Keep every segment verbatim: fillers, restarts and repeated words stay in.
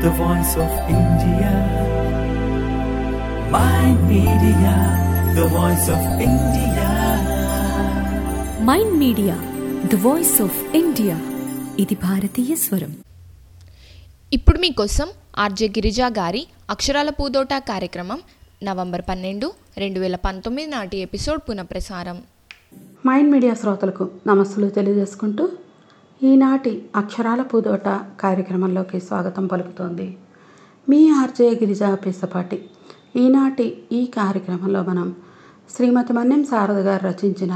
the voice of India. Mind Media, the voice of India. Mind Media the voice of India. ఇది భారతీయ స్వరం. ఇప్పుడు మీకోసం RJ Girija గారి అక్షరాల పూదోట కార్యక్రమం నవంబర్ పన్నెండు రెండు వేల పంతొమ్మిది నాటి ఎపిసోడ్ పునఃప్రసారం. మైండ్ మీడియా శ్రోతలకు నమస్సులు తెలియజేసుకుంటూ ఈనాటి అక్షరాల పూదోట కార్యక్రమంలోకి స్వాగతం పలుకుతోంది మీ ఆర్జే గిరిజా పిసపాటి. ఈనాటి ఈ కార్యక్రమంలో మనం శ్రీమతి మన్నెం శారద గారు రచించిన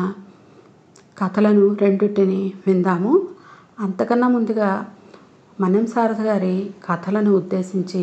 కథలను రెండింటిని విందాము. అంతకన్నా ముందుగా మన్నెం శారద గారి కథలను ఉద్దేశించి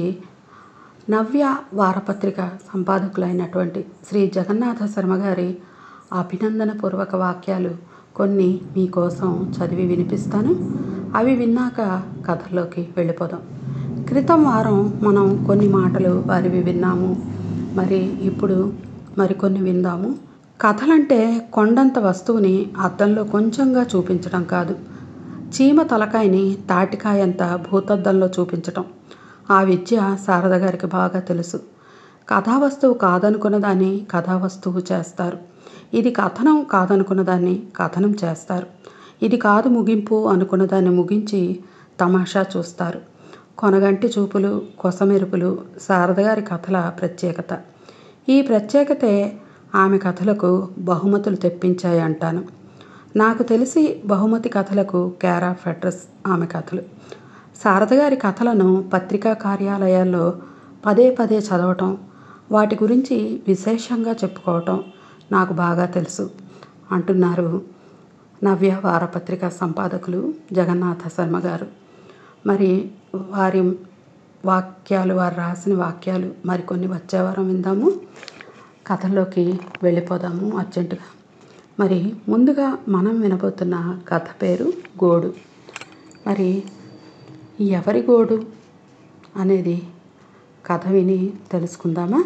నవ్య వారపత్రిక సంపాదకులైనటువంటి శ్రీ జగన్నాథ శర్మ గారి అభినందన పూర్వక వాక్యాలు కొన్ని మీకోసం చదివి వినిపిస్తాను. అవి విన్నాక కథల్లోకి వెళ్ళిపోదాం. క్రితం వారం మనం కొన్ని మాటలు వారివి విన్నాము. మరి ఇప్పుడు మరికొన్ని విందాము. కథలంటే కొండంత వస్తువుని అద్దంలో కొంచెంగా చూపించడం కాదు, చీమ తలకాయని తాటికాయంత భూతద్దంలో చూపించటం. ఆ విద్య శారద గారికి బాగా తెలుసు. కథావస్తువు కాదనుకున్న దాన్ని కథావస్తువు చేస్తారు. ఇది కథనం కాదనుకున్న దాన్ని కథనం చేస్తారు. ఇది కాదు ముగింపు అనుకున్న దాన్ని ముగించి తమాషా చూస్తారు. కొనగంటి చూపులు, కొసమెరుపులు శారద గారి కథల ప్రత్యేకత. ఈ ప్రత్యేకతే ఆమె కథలకు బహుమతులు తెప్పించాయి అంటాను. నాకు తెలిసి బహుమతి కథలకు కేర్ ఆఫ్ అడ్రస్ ఆమె కథలు. శారద గారి కథలను పత్రికా కార్యాలయాల్లో పదే పదే చదవటం, వాటి గురించి విశేషంగా చెప్పుకోవటం నాకు బాగా తెలుసు అంటున్నారు నవ్య వారపత్రిక సంపాదకులు జగన్నాథ శర్మ గారు. మరి వారి వాక్యాలు, వారు రాసిన వాక్యాలు మరికొన్ని వచ్చే వారం విందాము. కథల్లోకి వెళ్ళిపోదాము అర్జెంటుగా. మరి ముందుగా మనం వినబోతున్న కథ పేరు గోడు. మరి ఎవరి గోడు అనేది కథ విని తెలుసుకుందామా?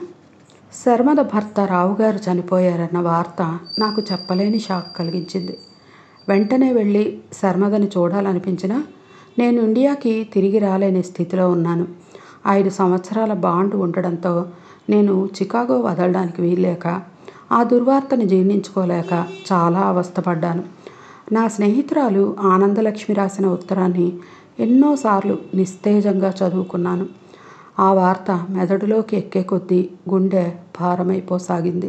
శర్మద భర్త రావుగారు చనిపోయారన్న వార్త నాకు చెప్పలేని షాక్ కలిగించింది. వెంటనే వెళ్ళి శర్మదని చూడాలనిపించినా నేను ఇండియాకి తిరిగి రాలేని స్థితిలో ఉన్నాను. ఐదు సంవత్సరాల బాండ్ ఉండడంతో నేను చికాగో వదలడానికి వీల్లేక, ఆ దుర్వార్తను జీర్ణించుకోలేక చాలా అవస్థపడ్డాను. నా స్నేహితురాలు ఆనందలక్ష్మి రాసిన ఉత్తరాన్ని ఎన్నోసార్లు నిస్తేజంగా చదువుకున్నాను. ఆ వార్త మెదడులోకి ఎక్కే కొద్దీ గుండె భారమైపోసాగింది.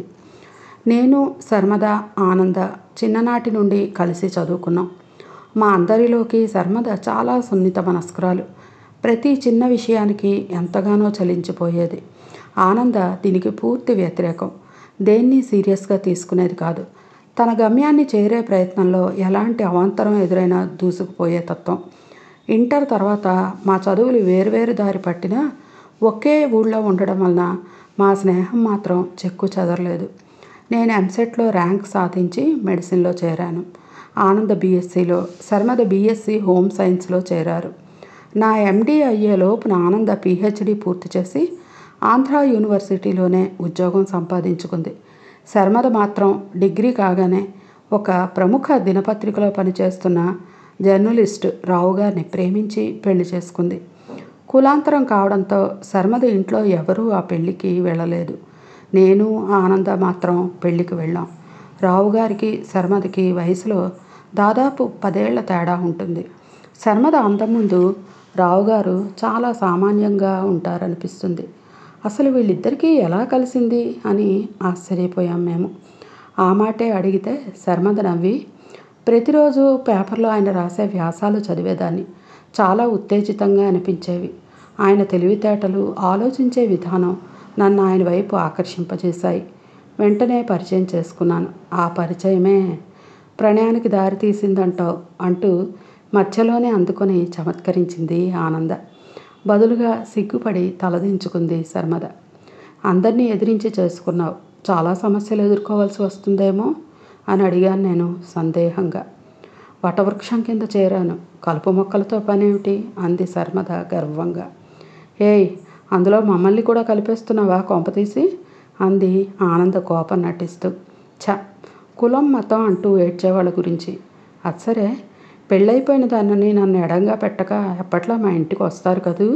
నేను, శర్మద, ఆనంద చిన్ననాటి నుండి కలిసి చదువుకున్నాం. మా అందరిలోకి శర్మద చాలా సున్నిత మనస్కురాలు. ప్రతి చిన్న విషయానికి ఎంతగానో చలించిపోయేది. ఆనంద దీనికి పూర్తి వ్యతిరేకం. దేన్ని సీరియస్గా తీసుకునేది కాదు. తన గమ్యాన్ని చేరే ప్రయత్నంలో ఎలాంటి అవాంతరం ఎదురైనా దూసుకుపోయే తత్వం. ఇంటర్ తర్వాత మా చదువులు వేరువేరు దారి పట్టినా ఒకే ఊళ్ళో ఉండడం వలన మా స్నేహం మాత్రం చెక్కు చెదరలేదు. నేను ఎంసెట్లో ర్యాంక్ సాధించి మెడిసిన్లో చేరాను. ఆనంద బీఎస్సీలో, శర్మద బీఎస్సీ హోమ్ సైన్స్లో చేరారు. నా ఎండీ అయ్యేలోపున ఆనంద పీహెచ్డీ పూర్తి చేసి ఆంధ్రా యూనివర్సిటీలోనే ఉద్యోగం సంపాదించుకుంది. శర్మద మాత్రం డిగ్రీ కాగానే ఒక ప్రముఖ దినపత్రికలో పనిచేస్తున్న జర్నలిస్ట్ రావుగారిని ప్రేమించి పెళ్లి చేసుకుంది. కులాంతరం కావడంతో శర్మద ఇంట్లో ఎవరూ ఆ పెళ్లికి వెళ్ళలేదు. నేను, ఆనంద మాత్రం పెళ్లికి వెళ్ళాం. రావుగారికి శర్మదకి వయసులో దాదాపు పదేళ్ల తేడా ఉంటుంది. శర్మద అందం ముందు రావుగారు చాలా సామాన్యంగా ఉంటారనిపిస్తుంది. అసలు వీళ్ళిద్దరికీ ఎలా కలిసింది అని ఆశ్చర్యపోయాం మేము. ఆ మాటే అడిగితే శర్మద నవ్వి, ప్రతిరోజు పేపర్లో ఆయన రాసే వ్యాసాలు చదివేదాన్ని. చాలా ఉత్తేజితంగా అనిపించేవి. ఆయన తెలివితేటలు, ఆలోచించే విధానం నన్ను ఆయన వైపు ఆకర్షింపజేశాయి. వెంటనే పరిచయం చేసుకున్నాను. ఆ పరిచయమే ప్రణయానికి దారితీసిందంటావు అంటూ మధ్యలోనే అందుకొని చమత్కరించింది ఆనంద. బదులుగా సిగ్గుపడి తలదించుకుంది శర్మద. అందరినీ ఎదిరించి చేసుకున్నావు, చాలా సమస్యలు ఎదుర్కోవాల్సి వస్తుందేమో అని అడిగాను నేను సందేహంగా. వటవృక్షం కింద చేరాను, కలుపు మొక్కలతో పనేమిటి అంది శర్మద గర్వంగా. ఏయ్, అందులో మమ్మల్ని కూడా కలిపేస్తున్నావా కొంపతీసి అంది ఆనంద కోపం నటిస్తూ. ఛ, కులం మతం అంటూ ఏడ్చేవాళ్ళ గురించి. అది సరే, పెళ్ళైపోయిన దానిని నన్ను ఎడంగా పెట్టక ఎప్పట్లా మా ఇంటికి వస్తారు కదూ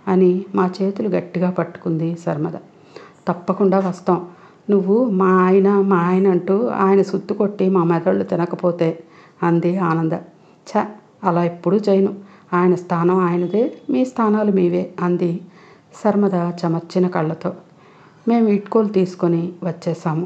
అని మా చేతులు గట్టిగా పట్టుకుంది శర్మద. తప్పకుండా వస్తాం. నువ్వు మా ఆయన మా ఆయన అంటూ ఆయన సుత్తు కొట్టి మా మెదళ్ళు తినకపోతే అంది ఆనంద. ఛ, అలా ఎప్పుడూ చేయను. ఆయన స్థానం ఆయనదే, మీ స్థానాలు మీవే అంది శర్మద చెమర్చిన కళ్ళతో. మేము ఇటుకోలు తీసుకొని వచ్చేసాము.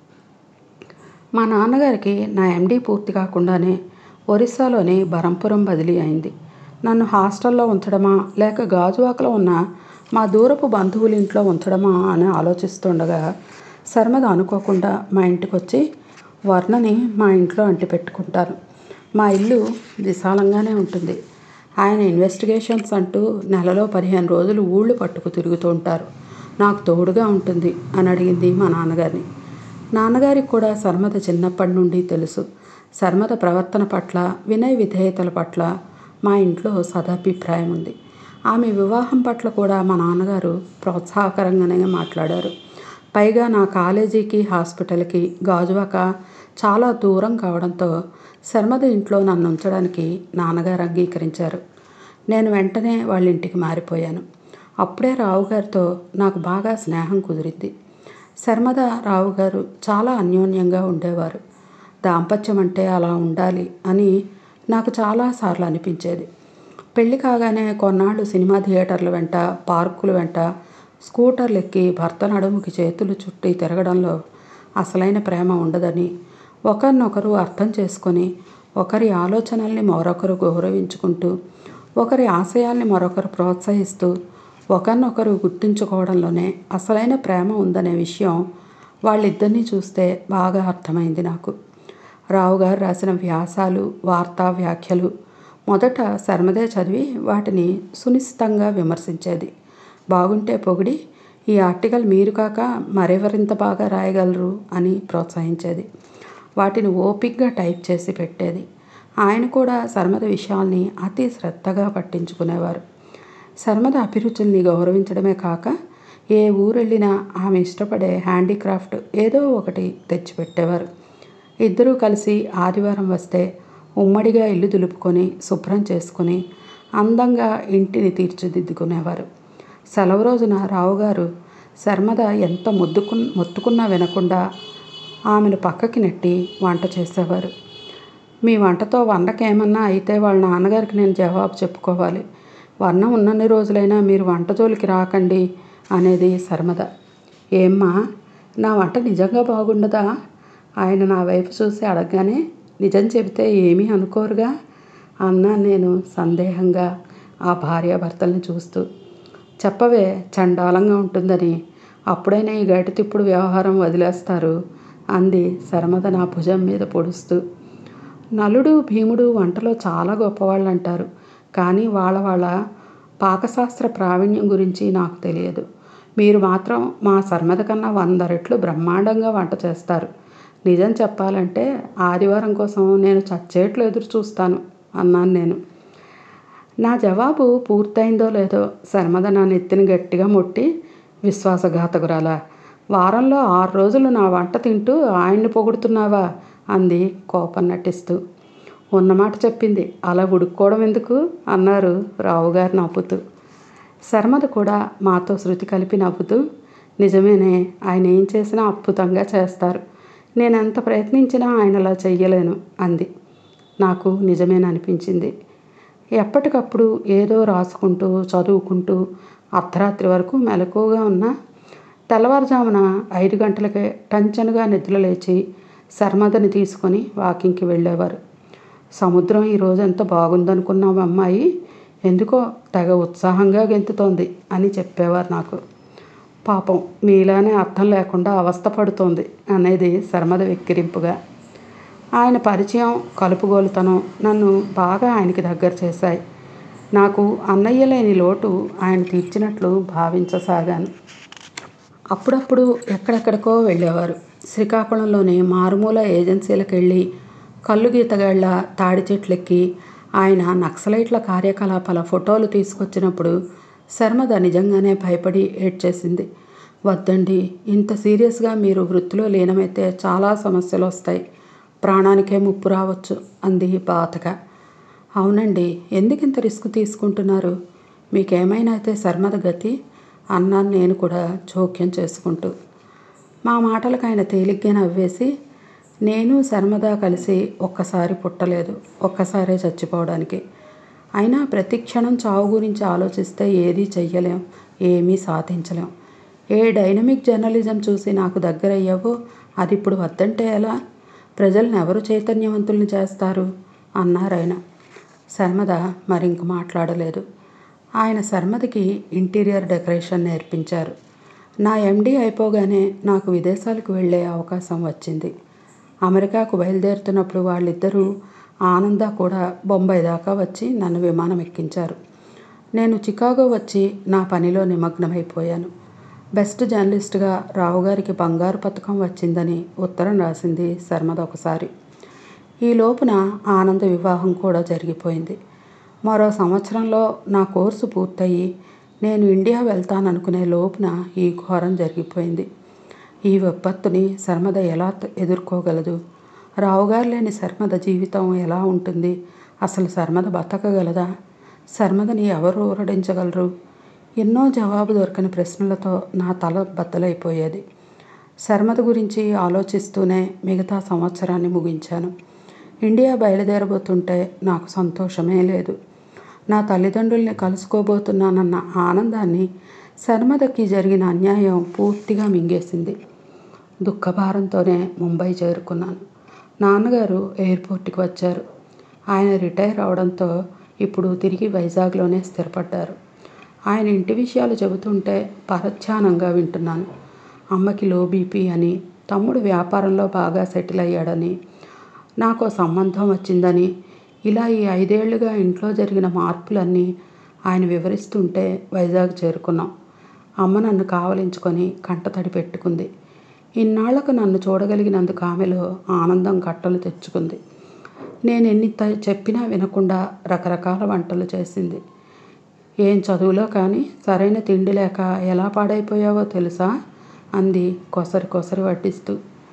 మా నాన్నగారికి నా ఎండీ పూర్తి కాకుండానే ఒరిస్సాలోని బరంపురం బదిలీ అయింది. నన్ను హాస్టల్లో ఉంచడమా లేక గాజువాకలో ఉన్న మా దూరపు బంధువుల ఇంట్లో ఉంచడమా అని ఆలోచిస్తుండగా శర్మద అనుకోకుండా మా ఇంటికి వచ్చి వర్ణని మా ఇంట్లో అంటి పెట్టుకుంటారు. మా ఇల్లు విశాలంగానే ఉంటుంది. ఆయన ఇన్వెస్టిగేషన్స్ అంటూ నెలలో పదిహేను రోజులు ఊళ్ళు పట్టుకు తిరుగుతూ ఉంటారు. నాకు తోడుగా ఉంటుంది అని అడిగింది మా నాన్నగారిని. నాన్నగారికి కూడా శర్మద చిన్నప్పటి నుండి తెలుసు. శర్మద ప్రవర్తన పట్ల, వినయ విధేయతల పట్ల మా ఇంట్లో సదాభిప్రాయం ఉంది. ఆమె వివాహం పట్ల కూడా మా నాన్నగారు ప్రోత్సాహకరంగానే మాట్లాడారు. పైగా నా కాలేజీకి హాస్పిటల్కి గాజువాక చాలా దూరం కావడంతో శర్మద ఇంట్లో నన్ను ఉంచడానికి నాన్నగారు అంగీకరించారు. నేను వెంటనే వాళ్ళ ఇంటికి మారిపోయాను. అప్పుడే రావుగారితో నాకు బాగా స్నేహం కుదిరింది. శర్మద రావుగారు చాలా అన్యోన్యంగా ఉండేవారు. దాంపత్యం అంటే అలా ఉండాలి అని నాకు చాలాసార్లు అనిపించేది. పెళ్ళి కాగానే కొన్నాళ్ళు సినిమా థియేటర్ల వెంట, పార్కుల వెంట స్కూటర్లు ఎక్కి భర్త నడుముకి చేతులు చుట్టి తిరగడంలో అసలైన ప్రేమ ఉండదని, ఒకరినొకరు అర్థం చేసుకొని ఒకరి ఆలోచనల్ని మరొకరు గౌరవించుకుంటూ, ఒకరి ఆశయాల్ని మరొకరు ప్రోత్సహిస్తూ ఒకరినొకరు గుర్తించుకోవడంలోనే అసలైన ప్రేమ ఉందనే విషయం వాళ్ళిద్దరినీ చూస్తే బాగా అర్థమైంది నాకు. రావుగారు రాసిన వ్యాసాలు, వార్తా వ్యాఖ్యలు మొదట శర్మదే చదివి వాటిని సునిశ్చితంగా విమర్శించేది. బాగుంటే పొగిడి, ఈ ఆర్టికల్ మీరు కాక మరెవరింత బాగా రాయగలరు అని ప్రోత్సహించేది. వాటిని ఓపిక్గా టైప్ చేసి పెట్టేది. ఆయన కూడా శర్మద విషయాల్ని అతి శ్రద్ధగా పట్టించుకునేవారు. శర్మద అభిరుచుల్ని గౌరవించడమే కాక ఏ ఊరెళ్ళినా ఆమె ఇష్టపడే హ్యాండీక్రాఫ్ట్ ఏదో ఒకటి తెచ్చిపెట్టేవారు. ఇద్దరూ కలిసి ఆదివారం వస్తే ఉమ్మడిగా ఇల్లు దులుపుకొని శుభ్రం చేసుకుని అందంగా ఇంటిని తీర్చిదిద్దుకునేవారు. సెలవు రోజున రావుగారు శర్మద ఎంత మొద్దుకు మొత్తుకున్నా వినకుండా ఆమెను పక్కకి నెట్టి వంట చేసేవారు. మీ వంటతో వంటకేమన్నా అయితే వాళ్ళ నాన్నగారికి నేను జవాబు చెప్పుకోవాలి. వర్ణ ఉన్నన్ని రోజులైనా మీరు వంట జోలికి రాకండి అనేది శర్మద. ఏమ్మా, నా వంట నిజంగా బాగుండదా? ఆయన నా వైపు చూసి అడగగానే నిజం చెబితే ఏమీ అనుకోరుగా అన్నా నేను సందేహంగా ఆ భార్యాభర్తల్ని చూస్తూ. చెప్పవే, చండాలంగా ఉంటుందని. అప్పుడైనా ఈ గటి తిప్పుడు వ్యవహారం వదిలేస్తారు అంది శర్మద నా భుజం మీద పొడుస్తూ. నలుడు భీముడు వంటలో చాలా గొప్పవాళ్ళు అంటారు, కానీ వాళ్ళ వాళ్ళ పాకశాస్త్ర ప్రావీణ్యం గురించి నాకు తెలియదు. మీరు మాత్రం మా శర్మద కన్నా వంద రెట్లు బ్రహ్మాండంగా వంట చేస్తారు. నిజం చెప్పాలంటే ఆదివారం కోసం నేను చచ్చేట్లు ఎదురు చూస్తాను అన్నాను నేను. నా జవాబు పూర్తయిందో లేదో శర్మద నా నెత్తిని గట్టిగా ముట్టి, విశ్వాసఘాతకురాలా, వారంలో ఆరు రోజులు నా వంట తింటూ ఆయన్ని పొగుడుతున్నావా అంది కోపం నటిస్తూ. ఉన్నమాట చెప్పింది, అలా ఉడుక్కోవడం ఎందుకు అన్నారు రావుగారు నవ్వుతూ. శర్మద కూడా మాతో శృతి కలిపి నవ్వుతూ, నిజమేనే, ఆయన ఏం చేసినా అద్భుతంగా చేస్తారు. నేను ఎంత ప్రయత్నించినా ఆయన అలా చెయ్యలేను అంది. నాకు నిజమేననిపించింది. ఎప్పటికప్పుడు ఏదో రాసుకుంటూ చదువుకుంటూ అర్ధరాత్రి వరకు మెలకువగా ఉన్నా తెల్లవారుజామున ఐదు గంటలకే టంచనుగా నిద్ర లేచి శర్మదని తీసుకొని వాకింగ్కి వెళ్ళేవారు. సముద్రం ఈరోజు ఎంత బాగుందనుకున్నాం అమ్మాయి, ఎందుకో తెగ ఉత్సాహంగా గెంతుతోంది అని చెప్పేవారు నాకు. పాపం మీలానే అర్థం లేకుండా అవస్థ పడుతోంది అనేది శర్మద వెక్కిరింపుగా. ఆయన పరిచయం, కలుపుగోలుతనం నన్ను బాగా ఆయనకి దగ్గర చేశాయి. నాకు అన్నయ్య లేని లోటు ఆయన తీర్చినట్లు భావించసాగాను. అప్పుడప్పుడు ఎక్కడెక్కడికో వెళ్ళేవారు. శ్రీకాకుళంలోని మారుమూల ఏజెన్సీలకు వెళ్ళి కళ్ళు గీతగాళ్ల తాడి చెట్లెక్కి ఆయన నక్సలైట్ల కార్యకలాపాల ఫోటోలు తీసుకొచ్చినప్పుడు శర్మద నిజంగానే భయపడి ఏడ్చేసింది. వద్దండి, ఇంత సీరియస్గా మీరు వృత్తిలో లీనమైతే చాలా సమస్యలు వస్తాయి, ప్రాణానికే ముప్పు రావచ్చు అంది బాధగా. అవునండి, ఎందుకు ఇంత రిస్క్ తీసుకుంటున్నారు? మీకేమైనా అయితే శర్మద గతి అన్నాను నేను కూడా జోక్యం చేసుకుంటూ. మా మాటలకు ఆయన తేలిగ్గా నవ్వేసి, నేను శర్మద కలిసి ఒక్కసారి పుట్టలేదు, ఒక్కసారే చచ్చిపోవడానికి. అయినా ప్రతి క్షణం చావు గురించి ఆలోచిస్తే ఏదీ చెయ్యలేం, ఏమీ సాధించలేం. ఏ డైనమిక్ జర్నలిజం చూసి నాకు దగ్గరయ్యావో అది ఇప్పుడు వద్దంటే ఎలా? ప్రజలను ఎవరు చైతన్యవంతుల్ని చేస్తారు అన్నారాయన. శర్మద మరింక మాట్లాడలేదు. ఆయన శర్మదకి ఇంటీరియర్ డెకరేషన్ నేర్పించారు. నా ఎండీ అయిపోగానే నాకు విదేశాలకు వెళ్ళే అవకాశం వచ్చింది. అమెరికాకు బయలుదేరుతున్నప్పుడు వాళ్ళిద్దరూ ఆనంద కూడా బొంబాయి దాకా వచ్చి నన్ను విమానం ఎక్కించారు. నేను చికాగో వచ్చి నా పనిలో నిమగ్నమైపోయాను. బెస్ట్ జర్నలిస్ట్గా రావు గారికి బంగారు పథకం వచ్చిందని ఉత్తరం రాసింది శర్మద ఒకసారి. ఈ లోపున ఆనంద వివాహం కూడా జరిగిపోయింది. మరో సంవత్సరంలో నా కోర్సు పూర్తయి నేను ఇండియా వెళ్తాననుకునే లోపున ఈ ఘోరం జరిగిపోయింది. ఈ విపత్తుని శర్మద ఎలా ఎదుర్కోగలదు? రావుగారు లేని శర్మద జీవితం ఎలా ఉంటుంది? అసలు శర్మద బతకగలదా? శర్మదని ఎవరు ఊరడించగలరు? ఎన్నో జవాబు దొరకని ప్రశ్నలతో నా తల బద్దలైపోయేది. శర్మద గురించి ఆలోచిస్తూనే మిగతా సంవత్సరాన్ని ముగించాను. ఇండియా బయలుదేరబోతుంటే నాకు సంతోషమే లేదు. నా తల్లిదండ్రుల్ని కలుసుకోబోతున్నానన్న ఆనందాన్ని శర్మదకి జరిగిన అన్యాయం పూర్తిగా మింగేసింది. దుఃఖభారంతోనే ముంబై చేరుకున్నాను. నాన్నగారు ఎయిర్పోర్ట్కి వచ్చారు. ఆయన రిటైర్ అవడంతో ఇప్పుడు తిరిగి వైజాగ్లోనే స్థిరపడ్డారు. ఆయన ఇంటి విషయాలు చెబుతుంటే పరధ్యానంగా వింటున్నాను. అమ్మకి లో బీపీ అని, తమ్ముడు వ్యాపారంలో బాగా సెటిల్ అయ్యాడని, నాకు సంబంధం వచ్చిందని, ఇలా ఈ ఐదేళ్లుగా ఇంట్లో జరిగిన మార్పులన్నీ ఆయన వివరిస్తుంటే వైజాగ్ చేరుకున్నాం. అమ్మ నన్ను కావలించుకొని కంటతడి పెట్టుకుంది. ఇన్నాళ్లకు నన్ను చూడగలిగినందుకు ఆమెలో ఆనందం కట్టలు తెచ్చుకుంది. నేను ఎన్ని చెప్పినా వినకుండా రకరకాల వంటలు చేసింది. ఏం చదువులో కానీ సరైన తిండి లేక ఎలా పాడైపోయావో తెలుసా అంది కొసరి కొసరి వడ్డిస్తూ.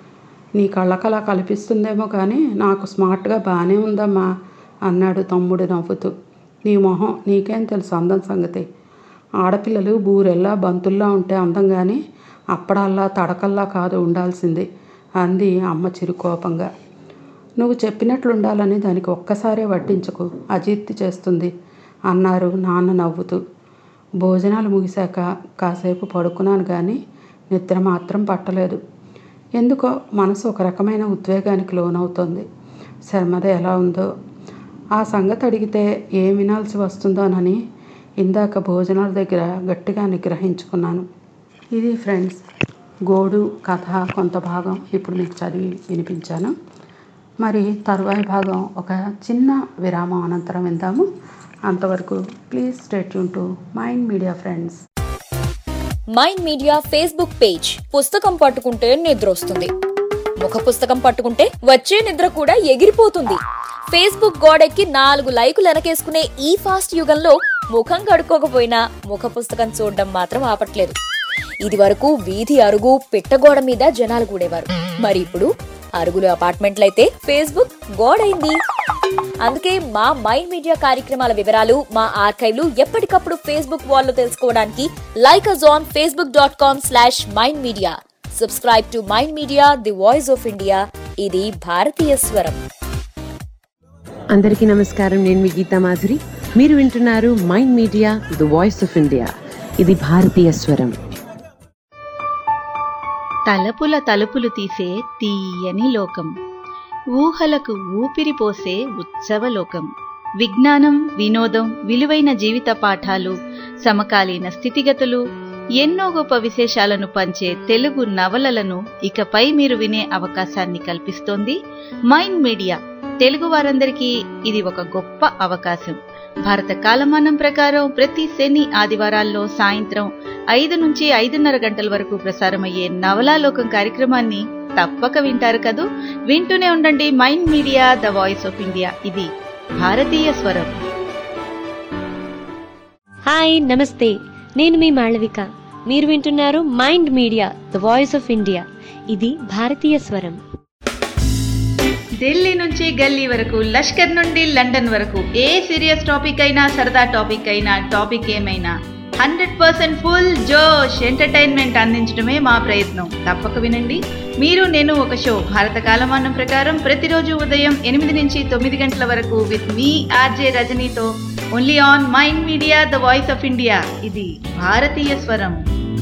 నీ కళ్ళకలా కల్పిస్తుందేమో కానీ నాకు స్మార్ట్గా బాగానే ఉందమ్మా అన్నాడు తమ్ముడు నవ్వుతూ. నీ మొహం నీకేం తెలుసు అందం సంగతి? ఆడపిల్లలు బూరెల్లా బంతుల్లా ఉంటే అందం కానీ అప్పడల్లా తడకల్లా కాదు ఉండాల్సింది అంది అమ్మ చిరుకోపంగా. నువ్వు చెప్పినట్లు ఉండాలని దానికి ఒక్కసారే వడ్డించకు, అజీర్తి చేస్తుంది అన్నారు నాన్న నవ్వుతూ. భోజనాలు ముగిశాక కాసేపు పడుకున్నాను కానీ నిద్ర మాత్రం పట్టలేదు. ఎందుకో మనసు ఒక రకమైన ఉద్వేగానికి లోనవుతోంది. శర్మద ఎలా ఉందో ఆ సంగతి అడిగితే ఏం వినాల్సి వస్తుందోనని ఇందాక భోజనాల దగ్గర గట్టిగా నిగ్రహించుకున్నాను. ఇది ఫ్రెండ్స్ గోడు కథ కొంత భాగం ఇప్పుడు మీకు చదివి వినిపించాను. మరి తరువాయి భాగం ఒక చిన్న విరామం అనంతరం విందాము. అంతవరకు please stay tune to Mind Media friends. Mind Media Facebook page. పుస్తకం పట్టుకుంటే నిద్ర వస్తుంది, ముఖ పుస్తకం పట్టుకుంటే వచ్చే నిద్ర కూడా ఎగిరిపోతుంది. ఫేస్బుక్ గోడెక్కి నాలుగు లైకులు వెనకేసుకునే ఈ ఫాస్ట్ యుగంలో ముఖం కడుక్కోకపోయినా ముఖ పుస్తకం చూడడం మాత్రం ఆపట్లేదు. ఇది వరకు వీధి అరుగు పిట్టగోడ మీద జనాలు కూడేవారు. మరి ఇప్పుడు అరుగులు అపార్ట్మెంట్లయితే ఫేస్బుక్ గోడైంది. అందుకే మా మైండ్ మీడియా కార్యక్రమాల వివరాలు మా ఆర్కైవ్లు ఎప్పటికప్పుడు ఫేస్బుక్ వాల్లో తెలుసుకోవడానికి like us on facebook dot com slash mind media. Subscribe to Mind Media, the voice of India. ఇది భారతీయ స్వరం. అందరికీ నమస్కారం. నేను మీ గీతా మాధురి. మీరు వింటున్నారు Mind Media the voice of India. ఇది భారతీయ స్వరం. తలపుల తలుపులు తీసే తీయని లోకం, ఊహలకు ఊపిరి పోసే ఉత్సవలోకం. విజ్ఞానం, వినోదం, విలువైన జీవిత పాఠాలు, సమకాలీన స్థితిగతులు, ఎన్నో గొప్ప విశేషాలను పంచే తెలుగు నవలలను ఇకపై మీరు వినే అవకాశాన్ని కల్పిస్తోంది మైండ్ మీడియా. తెలుగు వారందరికీ ఇది ఒక గొప్ప అవకాశం. భారత కాలమానం ప్రకారం ప్రతి శని ఆదివారాల్లో సాయంత్రం ఐదు నుంచి ఐదున్నర గంటల వరకు ప్రసారమయ్యే నవలాలోకం కార్యక్రమాన్ని తప్పక వింటారు కదూ. వింటూనే ఉండండి Mind Media the voice of India. ఇది భారతీయ స్వరం. హాయ్, నమస్తే. నేను మీ మాళవిక. మీరు వింటున్నారు Mind Media the voice of India. ఇది భారతీయ స్వరం. ఢిల్లీ నుంచి గల్లీ వరకు, లష్కర్ నుండి లండన్ వరకు, ఏ సీరియస్ టాపిక్ అయినా సరదా టాపిక్ అయినా టాపిక్ ఏమైనా హండ్రెడ్ పర్సెంట్ ఫుల్ జోష్ ఎంటర్టైన్మెంట్ అందించడమే మా ప్రయత్నం. తప్పక వినండి. మీరు నేను ఒక షో భారత కాలమానం ప్రకారం ప్రతిరోజు ఉదయం ఎనిమిది నుంచి తొమ్మిది గంటల వరకు విత్ మీ ఆర్జే రజనీతో only on Mind Media the voice of India. ఇది భారతీయ స్వరం.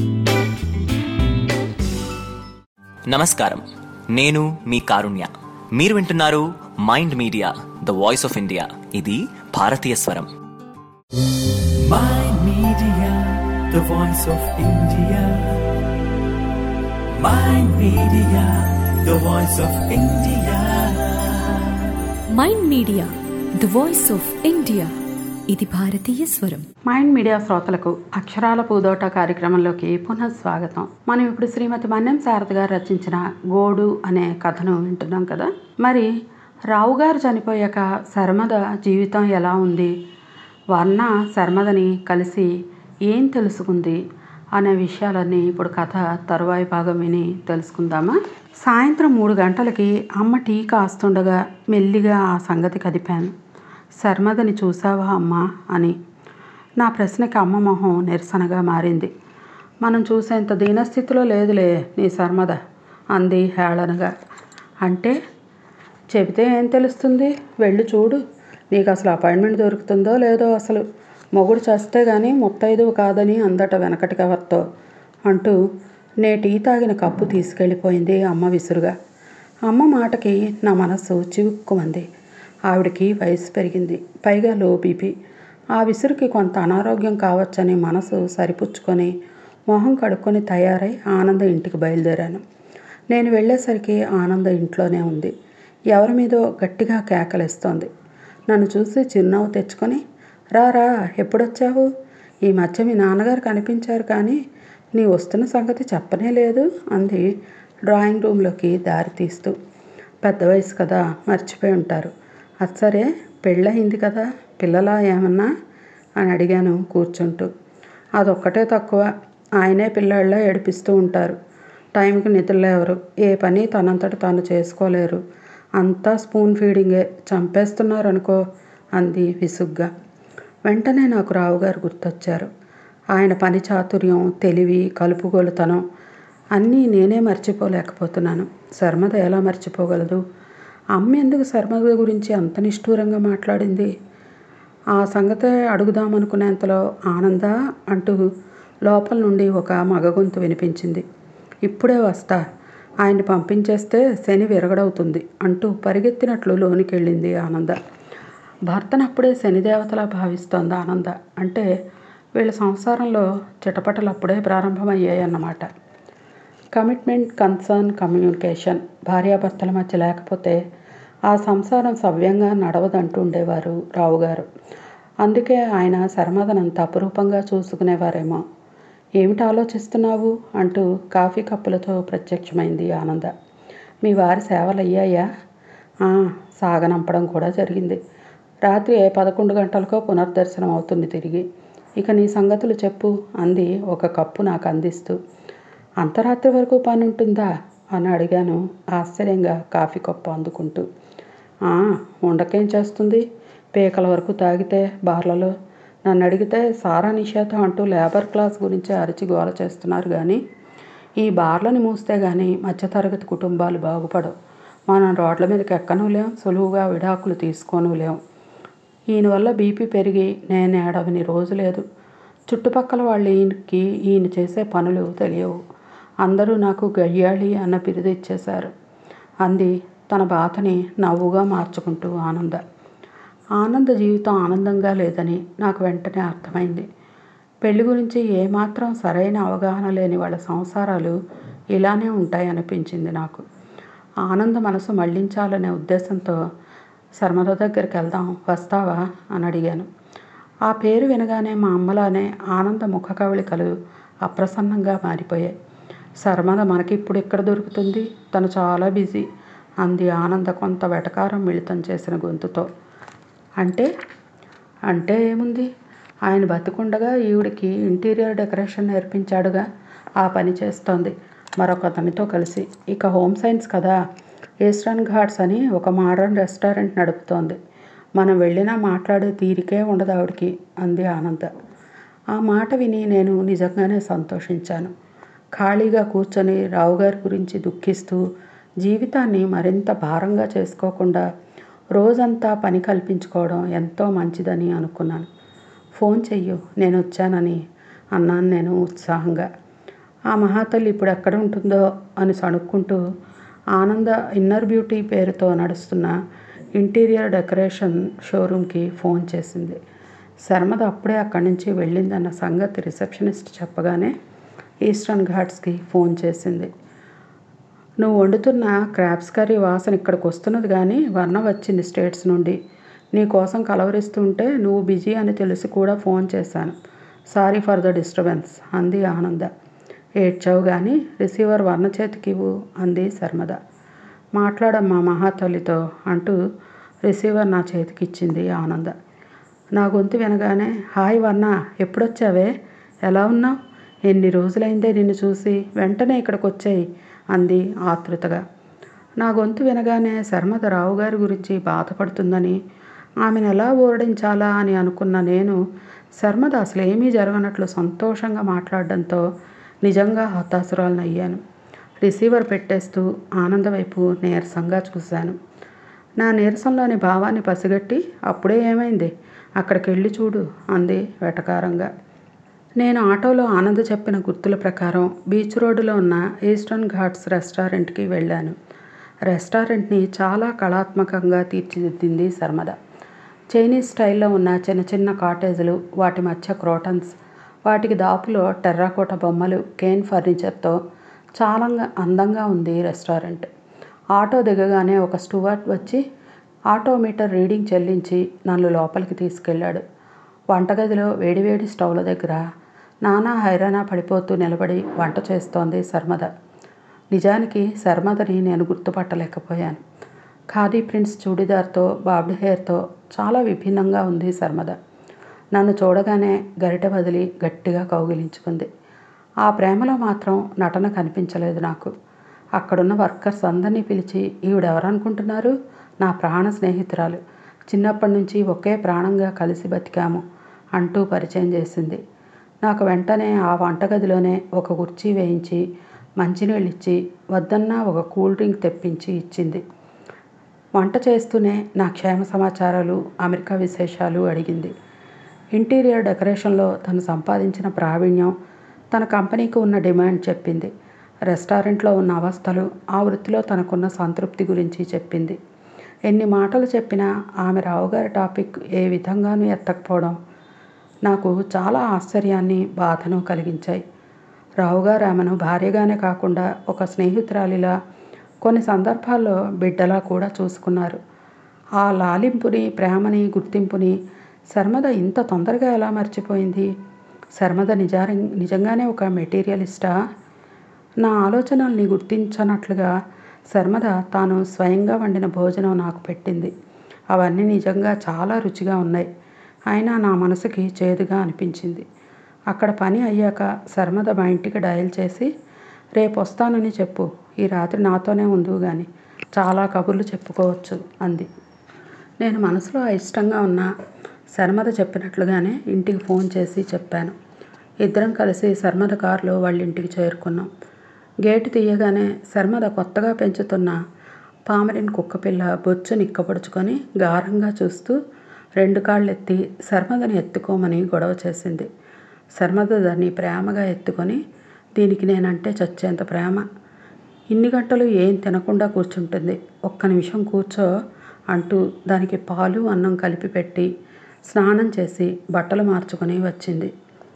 నమస్కారం, నేను మీ కారుణ్య. మీరు వింటున్నారు Mind Media the voice of India. ఇది భారతీయ స్వరం. Mind Media, the voice of India. Mind Media, the voice of India. Mind Media the voice of India. ఇది భారతీయ స్వరం. మైండ్ మీడియా శ్రోతలకు అక్షరాల పూదోట కార్యక్రమంలోకి పునః స్వాగతం. మనం ఇప్పుడు శ్రీమతి మన్యం శారద గారు రచించిన గోడు అనే కథను వింటున్నాం కదా. మరి రావు గారు చనిపోయాక శర్మద జీవితం ఎలా ఉంది, వర్ణ శర్మదని కలిసి ఏం తెలుసుకుంది అనే విషయాలన్నీ ఇప్పుడు కథ తరువాయి భాగం విని తెలుసుకుందామా. సాయంత్రం మూడు గంటలకి అమ్మ టీ కాస్తుండగా మెల్లిగా ఆ సంగతి కదిపాను. శర్మదని చూసావా అమ్మా అని. నా ప్రశ్నకి అమ్మ మొహం నిరసనగా మారింది. మనం చూసేంత దీనస్థితిలో లేదులే నీ శర్మద అంది హేళనగా. అంటే చెబితే ఏం తెలుస్తుంది, వెళ్ళి చూడు, నీకు అసలు అపాయింట్మెంట్ దొరుకుతుందో లేదో, అసలు మొగుడు చేస్తే కానీ ముత్తైదువు కాదని అందట వెనకటి కవర్తో అంటూ నే టీ తాగిన కప్పు తీసుకెళ్ళిపోయింది అమ్మ విసురుగా. అమ్మ మాటకి నా మనస్సు చివుక్కుమంది. ఆవిడకి వయసు పెరిగింది, పైగా లో బీపీ. ఆ విసురుకి కొంత అనారోగ్యం కావచ్చని మనసు సరిపుచ్చుకొని మొహం కడుక్కొని తయారై ఆనంద ఇంటికి బయలుదేరాను. నేను వెళ్ళేసరికి ఆనంద ఇంట్లోనే ఉంది. ఎవరి మీదో గట్టిగా కేకలేస్తోంది. నన్ను చూసి చిరునవ్వు తెచ్చుకొని, రా రా ఎప్పుడొచ్చావు, ఈ మధ్య మీ నాన్నగారు కనిపించారు కానీ నీ వస్తున్న సంగతి చెప్పనే లేదు అంది డ్రాయింగ్ రూమ్లోకి దారి తీస్తూ. పెద్ద వయసు కదా, మర్చిపోయి ఉంటారు. అది సరే, పెళ్ళయింది కదా, పిల్లలా ఏమన్నా అని అడిగాను కూర్చుంటూ. అదొక్కటే తక్కువ, ఆయనే పిల్లాళ్ళ ఏడిపిస్తూ ఉంటారు. టైంకి నిద్రలేవరు, ఏ పని తనంతట తాను చేసుకోలేరు, అంతా స్పూన్ ఫీడింగే, చంపేస్తున్నారు అనుకో అంది విసుగ్గా. వెంటనే నాకు రావుగారు గుర్తొచ్చారు. ఆయన పని చాతుర్యం, తెలివి, కలుపుగోలుతనం అన్నీ నేనే మర్చిపోలేకపోతున్నాను. శర్మద ఎలా మర్చిపోగలదు? అమ్మ ఎందుకు శర్మద గురించి అంత నిష్ఠూరంగా మాట్లాడింది? ఆ సంగతే అడుగుదామనుకునేంతలో ఆనంద అంటూ లోపల నుండి ఒక మగ గొంతు వినిపించింది. ఇప్పుడే వస్తా, ఆయన్ని పంపించేస్తే శని విరగడవుతుంది అంటూ పరిగెత్తినట్లు లోనికి వెళ్ళింది ఆనంద. భర్తనప్పుడే శనిదేవతలా భావిస్తోంది ఆనంద. అంటే వీళ్ళ సంసారంలో చిటపటలు అప్పుడే ప్రారంభమయ్యాయన్నమాట. కమిట్మెంట్, కన్సర్న్, కమ్యూనికేషన్ భార్యాభర్తల మధ్య లేకపోతే ఆ సంసారం సవ్యంగా నడవదంటూ ఉండేవారు రావుగారు. అందుకే ఆయన శర్మదనంత అపురూపంగా చూసుకునేవారేమో. ఏమిటి ఆలోచిస్తున్నావు అంటూ కాఫీ కప్పులతో ప్రత్యక్షమైంది ఆనంద. మీ వారి సేవలు అయ్యాయా? సాగనంపడం కూడా జరిగింది. రాత్రి ఏ పదకొండు గంటలకో పునర్దర్శనం అవుతుంది తిరిగి. ఇక నీ సంగతులు చెప్పు అంది ఒక కప్పు నాకు అందిస్తూ. అంతరాత్రి వరకు పని ఉంటుందా అని అడిగాను ఆశ్చర్యంగా కాఫీ కప్పు అందుకుంటూ. ఉండకేం చేస్తుంది, పీకల వరకు తాగితే బార్లలో. నన్ను అడిగితే సారా నిషేధం అంటూ లేబర్ క్లాస్ గురించి అరిచి గోల చేస్తున్నారు కానీ ఈ బార్లని మూస్తే కానీ మధ్యతరగతి కుటుంబాలు బాగుపడవు. మనం రోడ్ల మీదకి ఎక్కనూ లేం, సులువుగా విడాకులు తీసుకోనూ లేం. ఈయన వల్ల బీపీ పెరిగి నేను ఏడవని రోజు లేదు. చుట్టుపక్కల వాళ్ళు ఈయనకి ఈయన చేసే పనులు తెలియవు. అందరూ నాకు గయ్యాళి అన్న బిరుదు ఇచ్చేశారు అంది తన బాధని నవ్వుగా మార్చుకుంటూ ఆనంద. ఆనంద జీవితం ఆనందంగా లేదని నాకు వెంటనే అర్థమైంది. పెళ్లి గురించి ఏమాత్రం సరైన అవగాహన లేని వాళ్ళ సంసారాలు ఇలానే ఉంటాయనిపించింది నాకు. ఆనంద మనసు మళ్లించాలనే ఉద్దేశంతో శర్మద దగ్గరికి వెళ్దాం, వస్తావా అని అడిగాను. ఆ పేరు వినగానే మా అమ్మలానే ఆనంద ముఖ కవళికలు అప్రసన్నంగా మారిపోయాయి. శర్మద మనకి ఇప్పుడు ఎక్కడ దొరుకుతుంది, తను చాలా బిజీ అంది ఆనంద కొంత వెటకారం మిళితం చేసిన గొంతుతో. అంటే అంటే ఏముంది, ఆయన బతికుండగా ఈవిడికి ఇంటీరియర్ డెకరేషన్ నేర్పించాడుగా, ఆ పని చేస్తోంది మరొక అతనితో కలిసి. ఇక హోమ్ సైన్స్ కదా, ఈస్టర్న్ ఘాట్స్ అని ఒక మోడర్న్ రెస్టారెంట్ నడుపుతోంది. మనం వెళ్ళినా మాట్లాడే తీరికే ఉండదు ఆవిడికి అంది ఆనంద. ఆ మాట విని నేను నిజంగానే సంతోషించాను. ఖాళీగా కూర్చొని రావుగారి గురించి దుఃఖిస్తూ జీవితాన్ని మరింత భారంగా చేసుకోకుండా రోజంతా పని కల్పించుకోవడం ఎంతో మంచిదని అనుకున్నాను. ఫోన్ చెయ్యు, నేను వచ్చానని అన్నాను నేను ఉత్సాహంగా. ఆ మహాతల్లి ఇప్పుడు ఎక్కడ ఉంటుందో అని సణుక్కుంటూ ఆనంద ఇన్నర్ బ్యూటీ పేరుతో నడుస్తున్న ఇంటీరియర్ డెకరేషన్ షోరూమ్కి ఫోన్ చేసింది. శర్మద అప్పుడే అక్కడి నుంచి వెళ్ళిందన్న సంగతి రిసెప్షనిస్ట్ చెప్పగానే ఈస్టర్న్ ఘాట్స్కి ఫోన్ చేసింది. నువ్వు వండుతున్న క్రాబ్స్ కర్రీ వాసన ఇక్కడికి వస్తున్నది కానీ వర్ణ వచ్చింది స్టేట్స్ నుండి. నీ కోసం కలవరిస్తుంటే నువ్వు బిజీ అని తెలిసి కూడా ఫోన్ చేశాను. సారీ ఫర్ ద డిస్టర్బెన్స్ అంది ఆనంద. ఏడ్చావు కానీ రిసీవర్ వర్ణ చేతికి ఇవ్వు అంది శర్మద. మాట్లాడమ్మా మహాతల్లితో అంటూ రిసీవర్ నా చేతికి ఇచ్చింది ఆనంద. నా గొంతు వినగానే హాయ్ వర్ణ, ఎప్పుడొచ్చావే, ఎలా ఉన్నావు, ఎన్ని రోజులైందే నిన్ను చూసి, వెంటనే ఇక్కడికి వచ్చాయి అంది ఆతృతగా. నా గొంతు వినగానే శర్మద రావుగారి గురించి బాధపడుతుందని ఆమెను ఎలా ఓరడించాలా అని అనుకున్న నేను శర్మద అసలు ఏమీ జరగనట్లు సంతోషంగా మాట్లాడడంతో నిజంగా హతాశురాలనయ్యాను. రిసీవర్ పెట్టేస్తూ ఆనంద వైపు నీరసంగా చూశాను. నా నీరసంలోని భావాన్ని పసిగట్టి అప్పుడే ఏమైంది, అక్కడికి వెళ్ళి చూడు అంది వెటకారంగా. నేను ఆటోలో ఆనంద చెప్పిన గుర్తుల ప్రకారం బీచ్ రోడ్డులో ఉన్న ఈస్టర్న్ ఘాట్స్ రెస్టారెంట్కి వెళ్ళాను. రెస్టారెంట్ని చాలా కళాత్మకంగా తీర్చిదిద్దింది శర్మద. చైనీస్ స్టైల్లో ఉన్న చిన్న చిన్న కాటేజీలు, వాటి మధ్య క్రోటన్స్, వాటికి దాపులో టెర్రాకోట బొమ్మలు, కేన్ ఫర్నిచర్తో చాలా అందంగా ఉంది రెస్టారెంట్. ఆటో దిగగానే ఒక స్టూవర్ట్ వచ్చి ఆటో మీటర్ రీడింగ్ చెల్లించి నన్ను లోపలికి తీసుకెళ్ళాడు. వంటగదిలో వేడివేడి స్టవ్ల దగ్గర నానా హైరానా పడిపోతూ నిలబడి వంట చేస్తోంది శర్మద. నిజానికి శర్మదని నేను గుర్తుపట్టలేకపోయాను. ఖాదీ ప్రింట్స్ చూడిదార్తో బాబ్డ్ హెయిర్తో చాలా విభిన్నంగా ఉంది శర్మద. నన్ను చూడగానే గరిటె వదిలి గట్టిగా కౌగిలించుకుంది. ఆ ప్రేమలో మాత్రం నటన కనిపించలేదు నాకు. అక్కడున్న వర్కర్స్ అందరినీ పిలిచి ఈవిడెవరనుకుంటున్నారు, నా ప్రాణ స్నేహితురాలు, చిన్నప్పటి నుంచి ఒకే ప్రాణంగా కలిసి బతికాము అంటూ పరిచయం చేసింది. నాకు వెంటనే ఆ వంటగదిలోనే ఒక కుర్చీ వేయించి మంచినీళ్ళు ఇచ్చి వద్దన్నా ఒక కూల్ డ్రింక్ తెప్పించి ఇచ్చింది. వంట చేస్తూనే నా క్షేమ సమాచారాలు, అమెరికా విశేషాలు అడిగింది. ఇంటీరియర్ డెకరేషన్లో తను సంపాదించిన ప్రావీణ్యం, తన కంపెనీకి ఉన్న డిమాండ్ చెప్పింది. రెస్టారెంట్లో ఉన్న అవస్థలు, ఆ వృత్తిలో తనకున్న సంతృప్తి గురించి చెప్పింది. ఎన్ని మాటలు చెప్పినా ఆమె రావుగారి టాపిక్ ఏ విధంగానూ ఎత్తకపోవడం నాకు చాలా ఆశ్చర్యాన్ని, బాధను కలిగించాయి. రావుగారు ఆమెను భార్యగానే కాకుండా ఒక స్నేహితురాలిలా, కొన్ని సందర్భాల్లో బిడ్డలా కూడా చూసుకున్నారు. ఆ లాలింపుని, ప్రేమని, గుర్తింపుని శర్మద ఇంత తొందరగా ఎలా మర్చిపోయింది? శర్మద నిజా నిజంగానే ఒక మెటీరియలిస్టా? నా ఆలోచనల్ని గుర్తించనట్లుగా శర్మద తాను స్వయంగా వండిన భోజనం నాకు పెట్టింది. అవన్నీ నిజంగా చాలా రుచిగా ఉన్నాయి. అయినా నా మనసుకి చేదుగా అనిపించింది. అక్కడ పని అయ్యాక శర్మద మా ఇంటికి డయల్ చేసి రేపు వస్తానని చెప్పు, ఈ రాత్రి నాతోనే ఉందువు కానీ చాలా కబుర్లు చెప్పుకోవచ్చు అంది. నేను మనసులో అయిష్టంగా ఉన్న శర్మద చెప్పినట్లుగానే ఇంటికి ఫోన్ చేసి చెప్పాను. ఇద్దరం కలిసి శర్మద కారులో వాళ్ళ ఇంటికి చేరుకున్నాం. గేటు తీయగానే శర్మద కొత్తగా పెంచుతున్న పామరిన్ కుక్కపిల్ల బొచ్చు నిక్కపడుచుకొని గారంగా చూస్తూ రెండు కాళ్ళెత్తి శర్మదని ఎత్తుకోమని గొడవ చేసింది. శర్మద దాన్ని ప్రేమగా ఎత్తుకొని, దీనికి నేనంటే చచ్చేంత ప్రేమ, ఇన్ని గంటలు ఏం తినకుండా కూర్చుంటుంది, ఒక్క నిమిషం కూర్చో అంటూ దానికి పాలు అన్నం కలిపి పెట్టి స్నానం చేసి బట్టలు మార్చుకొని వచ్చింది.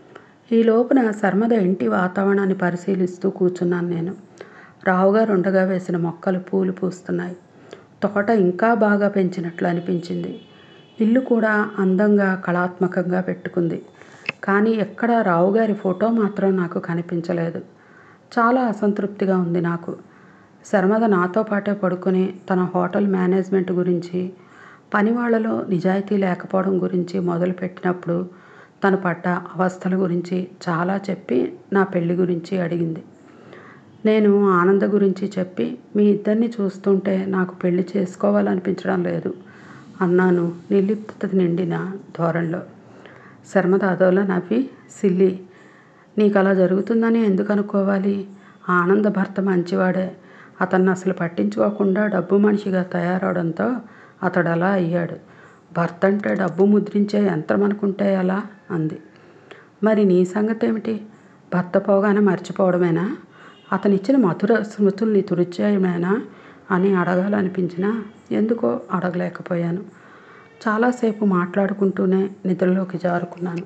ఈ లోపున శర్మద ఇంటి వాతావరణాన్ని పరిశీలిస్తూ కూర్చున్నాను నేను. రావుగారు ఉండగా వేసిన మొక్కలు పూలు పూస్తున్నాయి. తోట ఇంకా బాగా పెంచినట్లు అనిపించింది. ఇల్లు కూడా అందంగా కళాత్మకంగా పెట్టుకుంది. కానీ ఎక్కడా రావుగారి ఫోటో మాత్రం నాకు కనిపించలేదు. చాలా అసంతృప్తిగా ఉంది నాకు. శర్మద నాతో పాటే పడుకొని తన హోటల్ మేనేజ్మెంట్ గురించి, పని వాళ్ళలో నిజాయితీ లేకపోవడం గురించి మొదలుపెట్టినప్పుడు తను పడ్డ అవస్థల గురించి చాలా చెప్పి నా పెళ్లి గురించి అడిగింది. నేను ఆనంద గురించి చెప్పి మీ ఇద్దరిని చూస్తుంటే నాకు పెళ్లి చేసుకోవాలనిపించడం లేదు అన్నాను నిర్లిప్తత నిండిన ధోరణిలో. శర్మద అదోలా నవ్వి, సిల్లి, నీకు అలా జరుగుతుందని ఎందుకు అనుకోవాలి? ఆనంద భర్త మంచివాడే. అతన్ని అసలు పట్టించుకోకుండా డబ్బు మనిషిగా తయారవడంతో అతడు అలా అయ్యాడు. భర్త అంటే డబ్బు ముద్రించే యంత్రం అనుకుంటే ఎలా అంది. మరి నీ సంగతి ఏమిటి? భర్త పోగానే మర్చిపోవడమేనా? అతనిచ్చిన మధుర స్మృతుల్ని తుడిచేయమేనా అని అడగాలనిపించినా ఎందుకో అడగలేకపోయాను. చాలాసేపు మాట్లాడుకుంటూనే నిద్రలోకి జారుకున్నాను.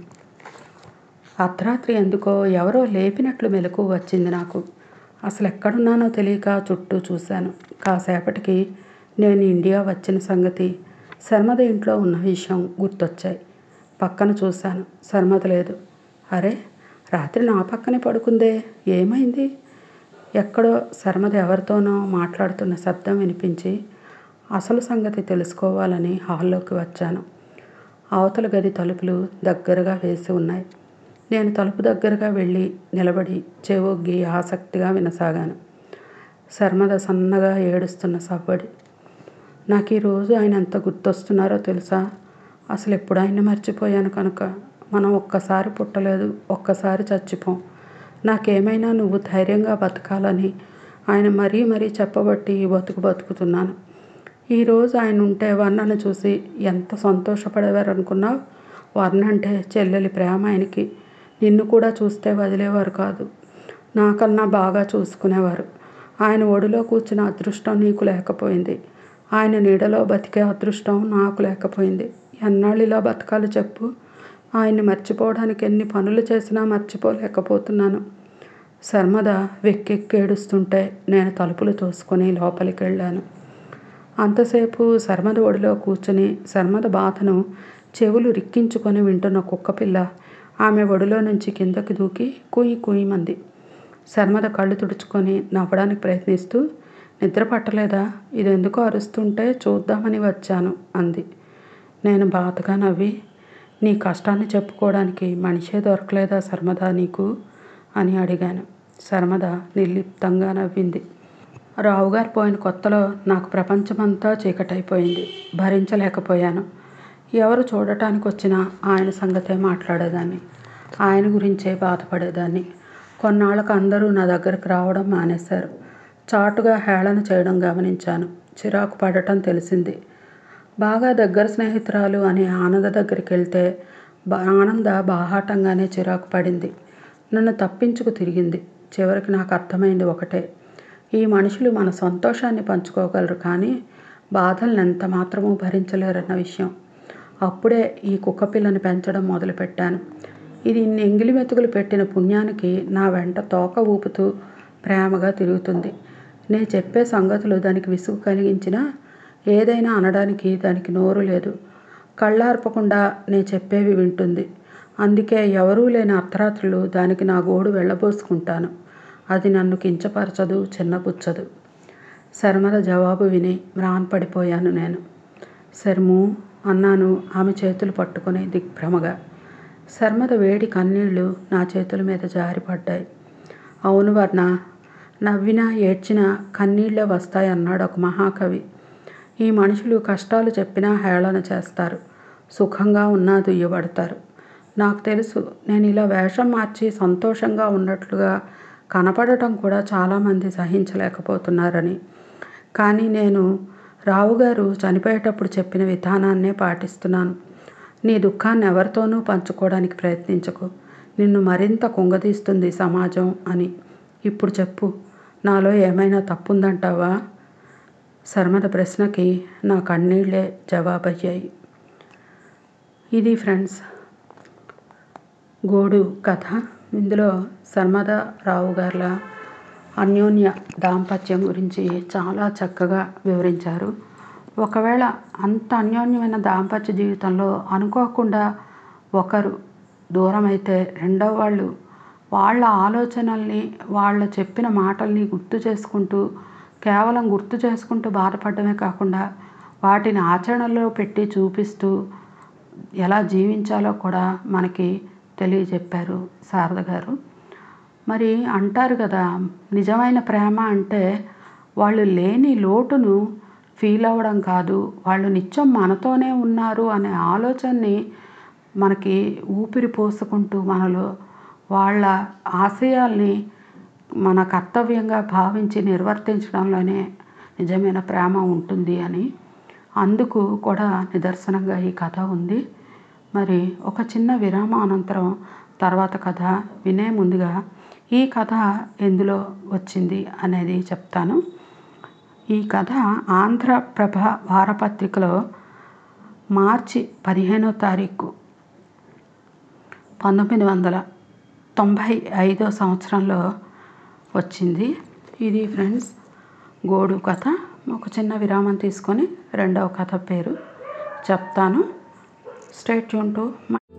అర్ధరాత్రి ఎందుకో ఎవరో లేపినట్లు మెలకువ వచ్చింది నాకు. అసలు ఎక్కడున్నానో తెలియక చుట్టూ చూశాను. కాసేపటికి నేను ఇండియా వచ్చిన సంగతి, శర్మద ఇంట్లో ఉన్న విషయం గుర్తొచ్చాయి. పక్కన చూశాను, శర్మద లేదు. అరే, రాత్రి నా పక్కనే పడుకుందే, ఏమైంది? ఎక్కడో శర్మద ఎవరితోనో మాట్లాడుతున్న శబ్దం వినిపించి అసలు సంగతి తెలుసుకోవాలని హాల్లోకి వచ్చాను. అవతల గది తలుపులు దగ్గరగా వేసి ఉన్నాయి. నేను తలుపు దగ్గరగా వెళ్ళి నిలబడి చెవొగ్గి ఆసక్తిగా వినసాగాను. శర్మద సన్నగా ఏడుస్తున్న సవ్వడి. నాకు ఈరోజు ఆయన ఎంత గుర్తొస్తున్నారో తెలుసా? అసలు ఎప్పుడు ఆయన మర్చిపోయాను కనుక. మనం ఒక్కసారి పుట్టలేదు, ఒక్కసారి చచ్చిపోం. నాకేమైనా నువ్వు ధైర్యంగా బతకాలని ఆయన మరీ మరీ చెప్పబట్టి బతుకు బతుకుతున్నాను. ఈరోజు ఆయన ఉంటే వర్ణను చూసి ఎంత సంతోషపడేవారు అనుకున్నావు? వర్ణ అంటే చెల్లెలి ప్రేమ ఆయనకి. నిన్ను కూడా చూస్తే వదిలేవారు కాదు, నాకన్నా బాగా చూసుకునేవారు. ఆయన ఒడిలో కూర్చున్న అదృష్టం నీకు లేకపోయింది. ఆయన నీడలో బతికే అదృష్టం నాకు లేకపోయింది. ఎన్నాళ్ళు ఇలా బతకాలి చెప్పు? ఆయన్ని మర్చిపోవడానికి ఎన్ని పనులు చేసినా మర్చిపోలేకపోతున్నాను. శర్మద వెక్కెక్కి ఏడుస్తుంటే నేను తలుపులు తోసుకొని లోపలికి వెళ్ళాను. అంతసేపు శర్మద ఒడిలో కూర్చుని శర్మద బాధను చెవులు రిక్కించుకొని వింటున్న కుక్కపిల్ల ఆమె ఒడిలో నుంచి కిందకి దూకి కుయి కుయిమంది. శర్మద కళ్ళు తుడుచుకొని నవ్వడానికి ప్రయత్నిస్తూ, నిద్ర పట్టలేదా? ఇదెందుకో అరుస్తుంటే చూద్దామని వచ్చాను అంది. నేను బాధగా నవ్వి, నీ కష్టాన్ని చెప్పుకోవడానికి మనిషే దొరకలేదా శర్మద నీకు అని అడిగాను. శర్మద నిర్లిప్తంగా నవ్వింది. రావుగారు పోయిన కొత్తలో నాకు ప్రపంచమంతా చీకటైపోయింది. భరించలేకపోయాను. ఎవరు చూడటానికి వచ్చినా ఆయన సంగతే మాట్లాడేదాన్ని, ఆయన గురించే బాధపడేదాన్ని. కొన్నాళ్ళకు అందరూ నా దగ్గరకు రావడం మానేశారు. చాటుగా హేళన చేయడం గమనించాను. చిరాకు పడటం తెలిసింది. బాగా దగ్గర స్నేహితురాలు అనే ఆనంద దగ్గరికి వెళ్తే ఆనంద బాహాటంగానే చిరాకు పడింది. నన్ను తప్పించుకు తిరిగింది. చివరికి నాకు అర్థమైంది ఒకటే, ఈ మనుషులు మన సంతోషాన్ని పంచుకోగలరు కానీ బాధలను ఎంత మాత్రమూ భరించలేరన్న విషయం. అప్పుడే ఈ కుక్కపిల్లని పెంచడం మొదలుపెట్టాను. ఇది ఇన్ని ఎంగిలి మెతుకులు పెట్టిన పుణ్యానికి నా వెంట తోక ఊపుతూ ప్రేమగా తిరుగుతుంది. నేను చెప్పే సంగతులు దానికి విసుగు కలిగించినా ఏదైనా అనడానికి దానికి నోరు లేదు. కళ్ళార్పకుండా నేను చెప్పేవి వింటుంది. అందుకే ఎవరూ లేని అర్ధరాత్రులు దానికి నా గోడు వెళ్ళబోసుకుంటాను. అది నన్ను కించపరచదు, చిన్నపుచ్చదు. శర్మద జవాబు విని మ్రాన్పడిపోయాను నేను. శర్ము అన్నాను ఆమె చేతులు పట్టుకొని దిగ్భ్రమగా. శర్మద వేడి కన్నీళ్లు నా చేతుల మీద జారిపడ్డాయి. అవును వర్ణ, నవ్వినా ఏడ్చినా కన్నీళ్లే వస్తాయన్నాడు ఒక మహాకవి. ఈ మనుషులు కష్టాలు చెప్పినా హేళన చేస్తారు, సుఖంగా ఉన్నా దుయ్యబడతారు. నాకు తెలుసు, నేను ఇలా వేషం మార్చి సంతోషంగా ఉన్నట్లుగా కనపడటం కూడా చాలామంది సహించలేకపోతున్నారని. కానీ నేను రావుగారు చనిపోయేటప్పుడు చెప్పిన విధానాన్నే పాటిస్తున్నాను. నీ దుఃఖాన్ని ఎవరితోనూ పంచుకోవడానికి ప్రయత్నించకు, నిన్ను మరింత కుంగదీస్తుంది సమాజం అని. ఇప్పుడు చెప్పు, నాలో ఏమైనా తప్పుందంటావా? శర్మద ప్రశ్నకి నా కన్నీళ్లే జవాబయ్యాయి. ఇది ఫ్రెండ్స్ గోడు కథ. ఇందులో శర్మద రావు గార్ల అన్యోన్య దాంపత్యం గురించి చాలా చక్కగా వివరించారు. ఒకవేళ అంత అన్యోన్యమైన దాంపత్య జీవితంలో అనుకోకుండా ఒకరు దూరం అయితే రెండో వాళ్ళు వాళ్ళ ఆలోచనల్ని, వాళ్ళ చెప్పిన మాటల్ని గుర్తు చేసుకుంటూ కేవలం గుర్తు చేసుకుంటూ బాధపడమే కాకుండా వాటిని ఆచరణలో పెట్టి చూపిస్తూ ఎలా జీవించాలో కూడా మనకి తెలియజెప్పారు శారద గారు. మరి అంటారు కదా, నిజమైన ప్రేమ అంటే వాళ్ళు లేని లోటును ఫీల్ అవ్వడం కాదు, వాళ్ళు నిత్యం మనతోనే ఉన్నారు అనే ఆలోచనని మనకి ఊపిరి పోసుకుంటూ మనలో వాళ్ళ ఆశయాల్ని మన కర్తవ్యంగా భావించి నిర్వర్తించడంలోనే నిజమైన ప్రేమ ఉంటుంది అని, అందుకు కూడా నిదర్శనంగా ఈ కథ ఉంది. మరి ఒక చిన్న విరామ అనంతరం తర్వాత కథ వినే ముందుగా ఈ కథ ఎందులో వచ్చింది అనేది చెప్తాను. ఈ కథ ఆంధ్రప్రభ వారపత్రికలో మార్చి పదిహేనో తారీఖు పంతొమ్మిది వందల తొంభై ఐదో సంవత్సరంలో వచ్చింది. ఇది ఫ్రెండ్స్ గోడు కథ. ఒక చిన్న విరామం తీసుకొని రెండవ కథ పేరు చెప్తాను. Stay tune to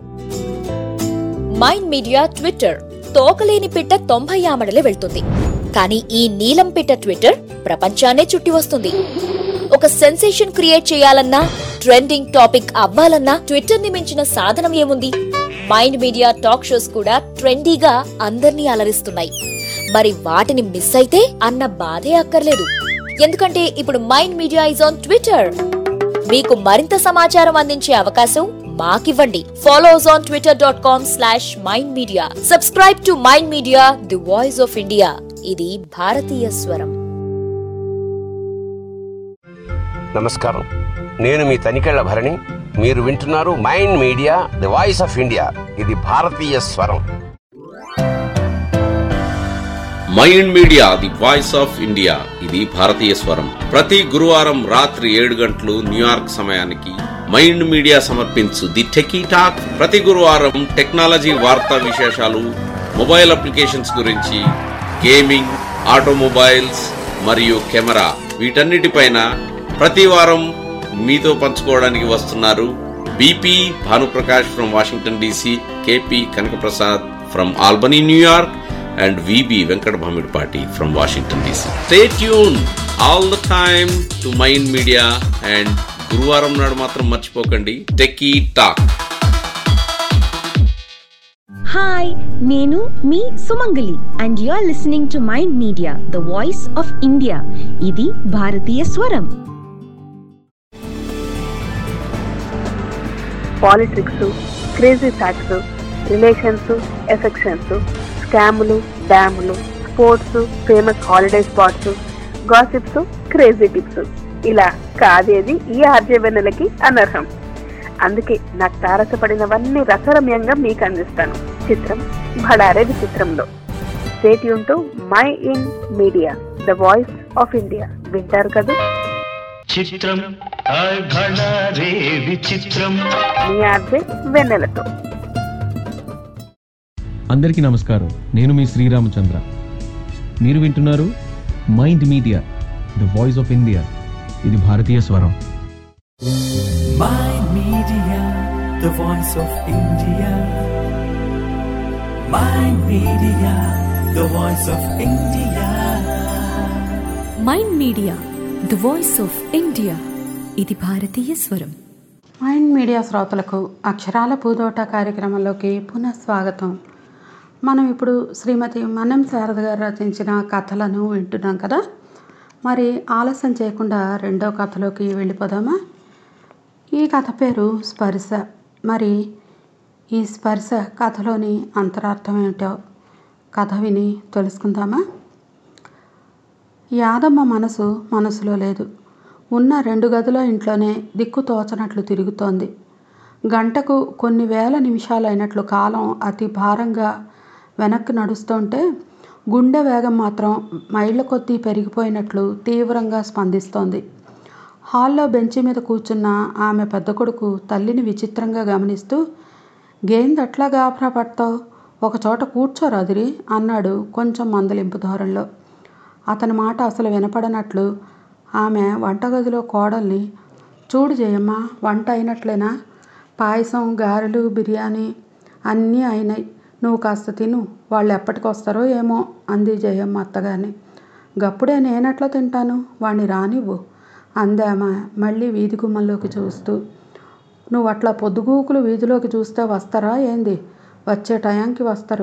Mind Media Twitter. తోకలేని పిట్ట తొంభై ఆమడలే వెళ్తుంది, కానీ ఈ నీలం పిట్ట ట్విట్టర్ ప్రపంచాన్నే చుట్టి వస్తుంది. ఒక సెన్సేషన్ క్రియేట్ చేయాలన్నా, ట్రెండింగ్ టాపిక్ అవ్వాలన్నా ట్విట్టర్ ని మించిన సాధనం ఏముంది? మైండ్ మీడియా టాక్ షోస్ కూడా ట్రెండీగా అందర్నీ అలరిస్తున్నాయి. మరి వాటిని మిస్ అయితే అన్న బాధే అక్కర్లేదు, ఎందుకంటే ఇప్పుడు Mind Media is on Twitter. మీకు మరింత సమాచారం అందించే అవకాశం మాకివ్వండి. Follow us on Twitter dot com slash Mind Media. Subscribe to Mind Media, the voice of India. ఇది భారతీయ స్వరం. నమస్కారం, నేను మీ తనికెళ్ల భరణి. మీరు వింటున్నారు Mind Media, the voice of India. ఇది భారతీయ స్వరం. Mind Media, the voice of India. ఇది భారతీయ స్వరం. ప్రతి గురువారం రాత్రి ఏడు గంటలు న్యూయార్క్ సమయానికి మైండ్ మీడియా సమర్పించు ది టెకీ టాక్. ప్రతి గురువారం టెక్నాలజీ వార్తా విశేషాలు, మొబైల్ అప్లికేషన్స్ గురించి, గేమింగ్, ఆటోమొబైల్స్ మరియు కెమెరా, వీటన్నిటిపైన ప్రతి వారం మీతో పంచుకోవడానికి వస్తున్నారు BP Bhanuprakash from Washington DC, KP Kanakaprasad from Albany New York, and V B Venkat Bhamidpati from Washington D C. Stay tuned all the time to Mind Media, and గురువారం నాడు మాత్రం మర్చిపోకండి టెకీ టాక్. హాయ్, నేను మీ Sumangali and you are listening to Mind Media, the voice of India. ఇది భారతీయ స్వరం. Politics, crazy facts, relations, affections, స్కాములు, డ్యాములు, sports, famous holiday spots, gossips, crazy tips, ఇలా కాదేది ఈ ఆర్జే వెన్నెలకి అనర్హం. అందుకే నాకు తారసపడినవన్నీ రసరమ్యంగా మీకు అందిస్తాను. చిత్రం భడారే విచిత్రంలో. Stay tune to Mind Media, the voice of India. వింటారు కదా? చిత్రం మీ ఆర్జే వెన్నెలతో. అందరికీ నమస్కారం, నేను మీ శ్రీరామచంద్ర. మీరు వింటున్నారు Mind Media, the voice of India. ఇది భారతీయ స్వరం. Mind Media, the voice of India. Mind Media, the voice of India. Mind Media, the voice of India. ఇది భారతీయ స్వరం. మైండ్ మీడియా శ్రోతలకు అక్షరాల పూదోట కార్యక్రమంలోకి పునః స్వాగతం. మనం ఇప్పుడు శ్రీమతి మన్నం శారద గారు రచించిన కథలను వింటున్నాం కదా. మరి ఆలస్యం చేయకుండా రెండో కథలోకి వెళ్ళిపోదామా? ఈ కథ పేరు స్పర్శ. మరి ఈ స్పర్శ కథలోని అంతరార్థం ఏమిటో కథ విని తెలుసుకుందామా? యాదమ్మ మనసు మనసులో లేదు. ఉన్న రెండు గదుల ఇంట్లోనే దిక్కు తోచనట్లు తిరుగుతోంది. గంటకు కొన్ని వేల నిమిషాలైనట్లు కాలం అతి భారంగా వెనక్కి నడుస్తుంటే గుండె వేగం మాత్రం మైళ్ళ కొద్దీ పెరిగిపోయినట్లు తీవ్రంగా స్పందిస్తోంది. హాల్లో బెంచి మీద కూర్చున్న ఆమె పెద్ద కొడుకు తల్లిని విచిత్రంగా గమనిస్తూ, గేందట్లా గాభరా పడతావు, ఒకచోట కూర్చోరాదిరి అన్నాడు కొంచెం మందలింపు ధోరణిలో. అతని మాట అసలు వినపడనట్లు ఆమె వంటగదిలో కోడల్ని, చూడు జయమ్మ, వంట అయినట్లేనా? పాయసం, గారెలు, బిర్యానీ అన్నీ అయినాయి, నువ్వు కాస్త తిను, వాళ్ళు ఎప్పటికొస్తారో ఏమో అంది జయమ్మ అత్తగారిని. గప్పుడే నేనెట్లా తింటాను, వాణ్ణి రానివ్వు అందామా మళ్ళీ వీధి గుమ్మంలోకి చూస్తూ. నువ్వు అట్లా పొద్దుగూకులు వీధిలోకి చూస్తే వస్తారా ఏంది? వచ్చే టయానికి వస్తారు.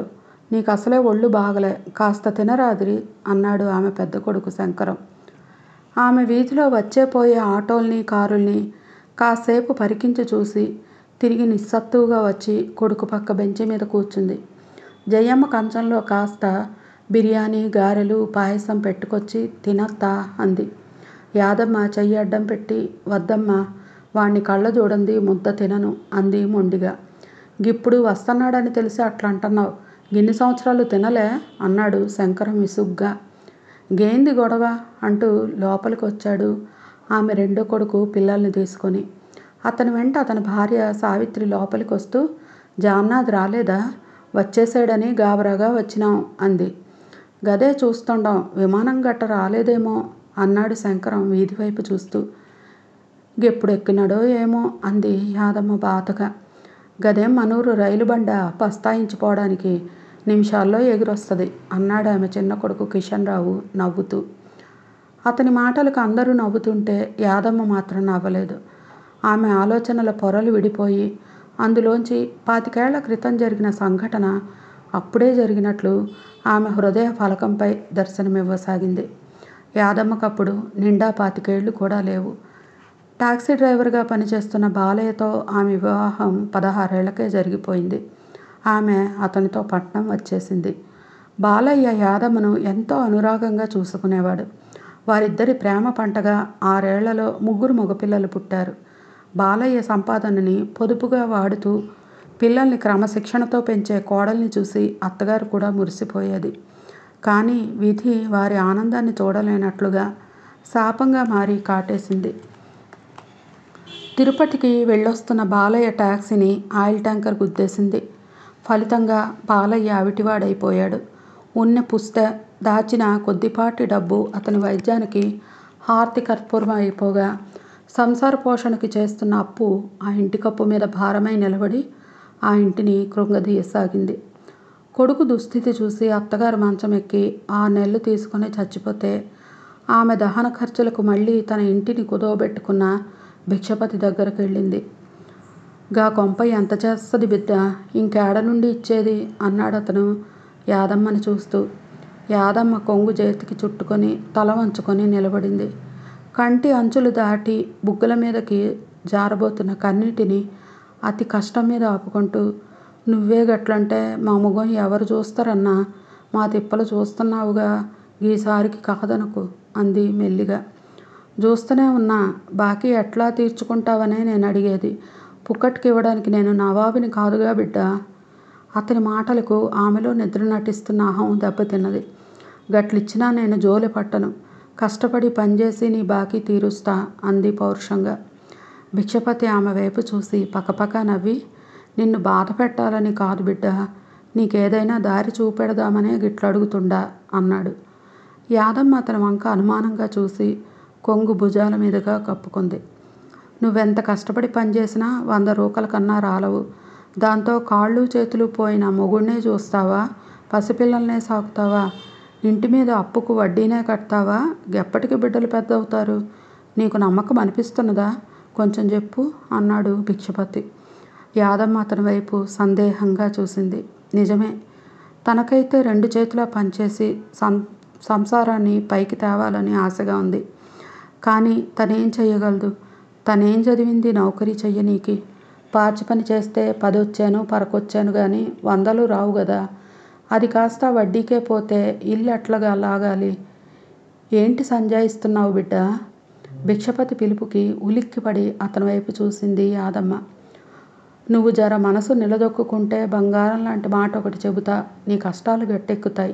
నీకు అసలే ఒళ్ళు బాగలే, కాస్త తినరాదిరి అన్నాడు ఆమె పెద్ద కొడుకు శంకరం. ఆమె వీధిలో వచ్చే పోయే ఆటోల్ని కారుల్ని కాసేపు పరికించి చూసి తిరిగి నిస్సత్తువుగా వచ్చి కొడుకు పక్క బెంచి మీద కూర్చుంది. జయమ్మ కంచంలో కాస్త బిర్యానీ, గారెలు, పాయసం పెట్టుకొచ్చి తినత్తా అంది. యాదమ్మ చెయ్యి అడ్డం పెట్టి, వద్దమ్మ, వాణ్ణి కళ్ళ చూడండి, ముద్ద తినను అంది మొండిగా. గిప్పుడు వస్తున్నాడని తెలిసి అట్లా అంటున్నావు, గిన్ని సంవత్సరాలు తినలే అన్నాడు శంకరం విసుగ్గా. గేంది గొడవ అంటూ లోపలికి వచ్చాడు ఆమె రెండో కొడుకు పిల్లల్ని తీసుకొని. అతని వెంట అతని భార్య సావిత్రి లోపలికి వస్తూ, జామ్నాథ్ రాలేదా? వచ్చేసాడని గాబరాగా వచ్చినాం అంది. గదే చూస్తుండం, విమానం గట్ట రాలేదేమో అన్నాడు శంకరం వీధి వైపు చూస్తూ. ఎప్పుడు ఎక్కినాడో ఏమో అంది యాదమ్మ బాధగా. గదేం మనూరు రైలు బండ పస్తాయించిపోవడానికి నిమిషాల్లో ఎగురొస్తుంది అన్నాడు ఆమె చిన్న కొడుకు కిషన్ రావు నవ్వుతూ. అతని మాటలకు అందరూ నవ్వుతుంటే యాదమ్మ మాత్రం నవ్వలేదు. ఆమె ఆలోచనల పొరలు విడిపోయి అందులోంచి పాతికేళ్ల క్రితం జరిగిన సంఘటన అప్పుడే జరిగినట్లు ఆమె హృదయ ఫలకంపై దర్శనమివ్వసాగింది. యాదమ్మకప్పుడు నిండా పాతికేళ్లు కూడా లేవు. టాక్సీ డ్రైవర్గా పనిచేస్తున్న బాలయ్యతో ఆమె వివాహం పదహారేళ్లకే జరిగిపోయింది. ఆమె అతనితో పట్నం వచ్చేసింది. బాలయ్య యాదమ్మను ఎంతో అనురాగంగా చూసుకునేవాడు. వారిద్దరి ప్రేమ పంటగా ఆరేళ్లలో ముగ్గురు మగపిల్లలు పుట్టారు. బాలయ్య సంపాదనని పొదుపుగా వాడుతూ పిల్లల్ని క్రమశిక్షణతో పెంచే కోడల్ని చూసి అత్తగారు కూడా మురిసిపోయేది. కానీ విధి వారి ఆనందాన్ని చూడలేనట్లుగా శాపంగా మారి కాటేసింది. తిరుపతికి వెళ్ళొస్తున్న బాలయ్య టాక్సీని ఆయిల్ ట్యాంకర్ గుద్దేసింది. ఫలితంగా బాలయ్య అవిటివాడైపోయాడు. ఉన్నె పుస్తే దాచిన కొద్దిపాటి డబ్బు అతని వైద్యానికి హారతి కర్పూరం అయిపోగా సంసార పోషణకి చేస్తున్న అప్పు ఆ ఇంటి కప్పు మీద భారమై నిలబడి ఆ ఇంటిని కృంగదీయసాగింది. కొడుకు దుస్థితి చూసి అత్తగారు మంచం ఎక్కి ఆ నెలలు తీసుకుని చచ్చిపోతే ఆమె దహన ఖర్చులకు మళ్ళీ తన ఇంటిని కుదవబెట్టుకున్న భిక్షపతి దగ్గరకు వెళ్ళింది. గా కొంప ఎంత చేస్తుంది బిడ్డ, ఇంకేడ నుండి ఇచ్చేది అన్నాడు అతను యాదమ్మని చూస్తూ. యాదమ్మ కొంగు చేతికి చుట్టుకొని తల వంచుకొని నిలబడింది. కంటి అంచులు దాటి బుగ్గల మీదకి జారబోతున్న కన్నీటిని అతి కష్టం మీద ఆపుకుంటూ, నువ్వే గట్లంటే మా ముఖం ఎవరు చూస్తారన్నా, మా తిప్పలు చూస్తున్నావుగా, ఈసారికి కాదనకు అంది మెల్లిగా. చూస్తూనే ఉన్నా, బాకీ ఎట్లా తీర్చుకుంటావనే నేను అడిగేది, పుక్కట్కి ఇవ్వడానికి నేను నవాబుని కాదుగా బిడ్డ. అతని మాటలకు ఆమెలో నిద్ర నటిస్తున్న అహం దెబ్బతిన్నది. గట్లిచ్చినా నేను జోలి పట్టను, కష్టపడి పనిచేసి నీ బాకీ తీరుస్తా అంది పౌరుషంగా. భిక్షపతి ఆమె వైపు చూసి పకపక నవ్వి, నిన్ను బాధ పెట్టాలని కాదు బిడ్డ, నీకేదైనా దారి చూపెడదామనే గిట్లడుగుతుండా అన్నాడు. యాదమ్మ అతని వంక అనుమానంగా చూసి కొంగు భుజాల మీదుగా కప్పుకుంది. నువ్వెంత కష్టపడి పనిచేసినా వంద రూకల కన్నా రాలవు. దాంతో కాళ్ళు చేతులు పోయిన మొగుడినే చూస్తావా, పసిపిల్లల్నే సాకుతావా, ఇంటి మీద అప్పుకు వడ్డీనే కడతావా, ఎప్పటికి బిడ్డలు పెద్దవుతారు? నీకు నమ్మకం అనిపిస్తున్నదా? కొంచెం చెప్పు అన్నాడు భిక్షపతి. యాదమ్మ అతని వైపు సందేహంగా చూసింది. నిజమే, తనకైతే రెండు చేతులా పనిచేసి సం సంసారాన్ని పైకి తేవాలని ఆశగా ఉంది. కానీ తనేం చెయ్యగలదు? తనేం చదివింది నౌకరీ చెయ్యనీకి? పాచి పని చేస్తే పదొచ్చాను పరకొచ్చాను కానీ వందలు రావు కదా. అది కాస్త వడ్డీకే పోతే ఇల్లు ఎట్లాగా లాగాలి? ఏంటి సంజాయిస్తున్నావు బిడ్డ? భిక్షపతి పిలుపుకి ఉలిక్కిపడి అతని వైపు చూసింది యాదమ్మ. నువ్వు జర మనసు నిలదొక్కుంటే బంగారం లాంటి మాట ఒకటి చెబుతా, నీ కష్టాలు గట్టెక్కుతాయి.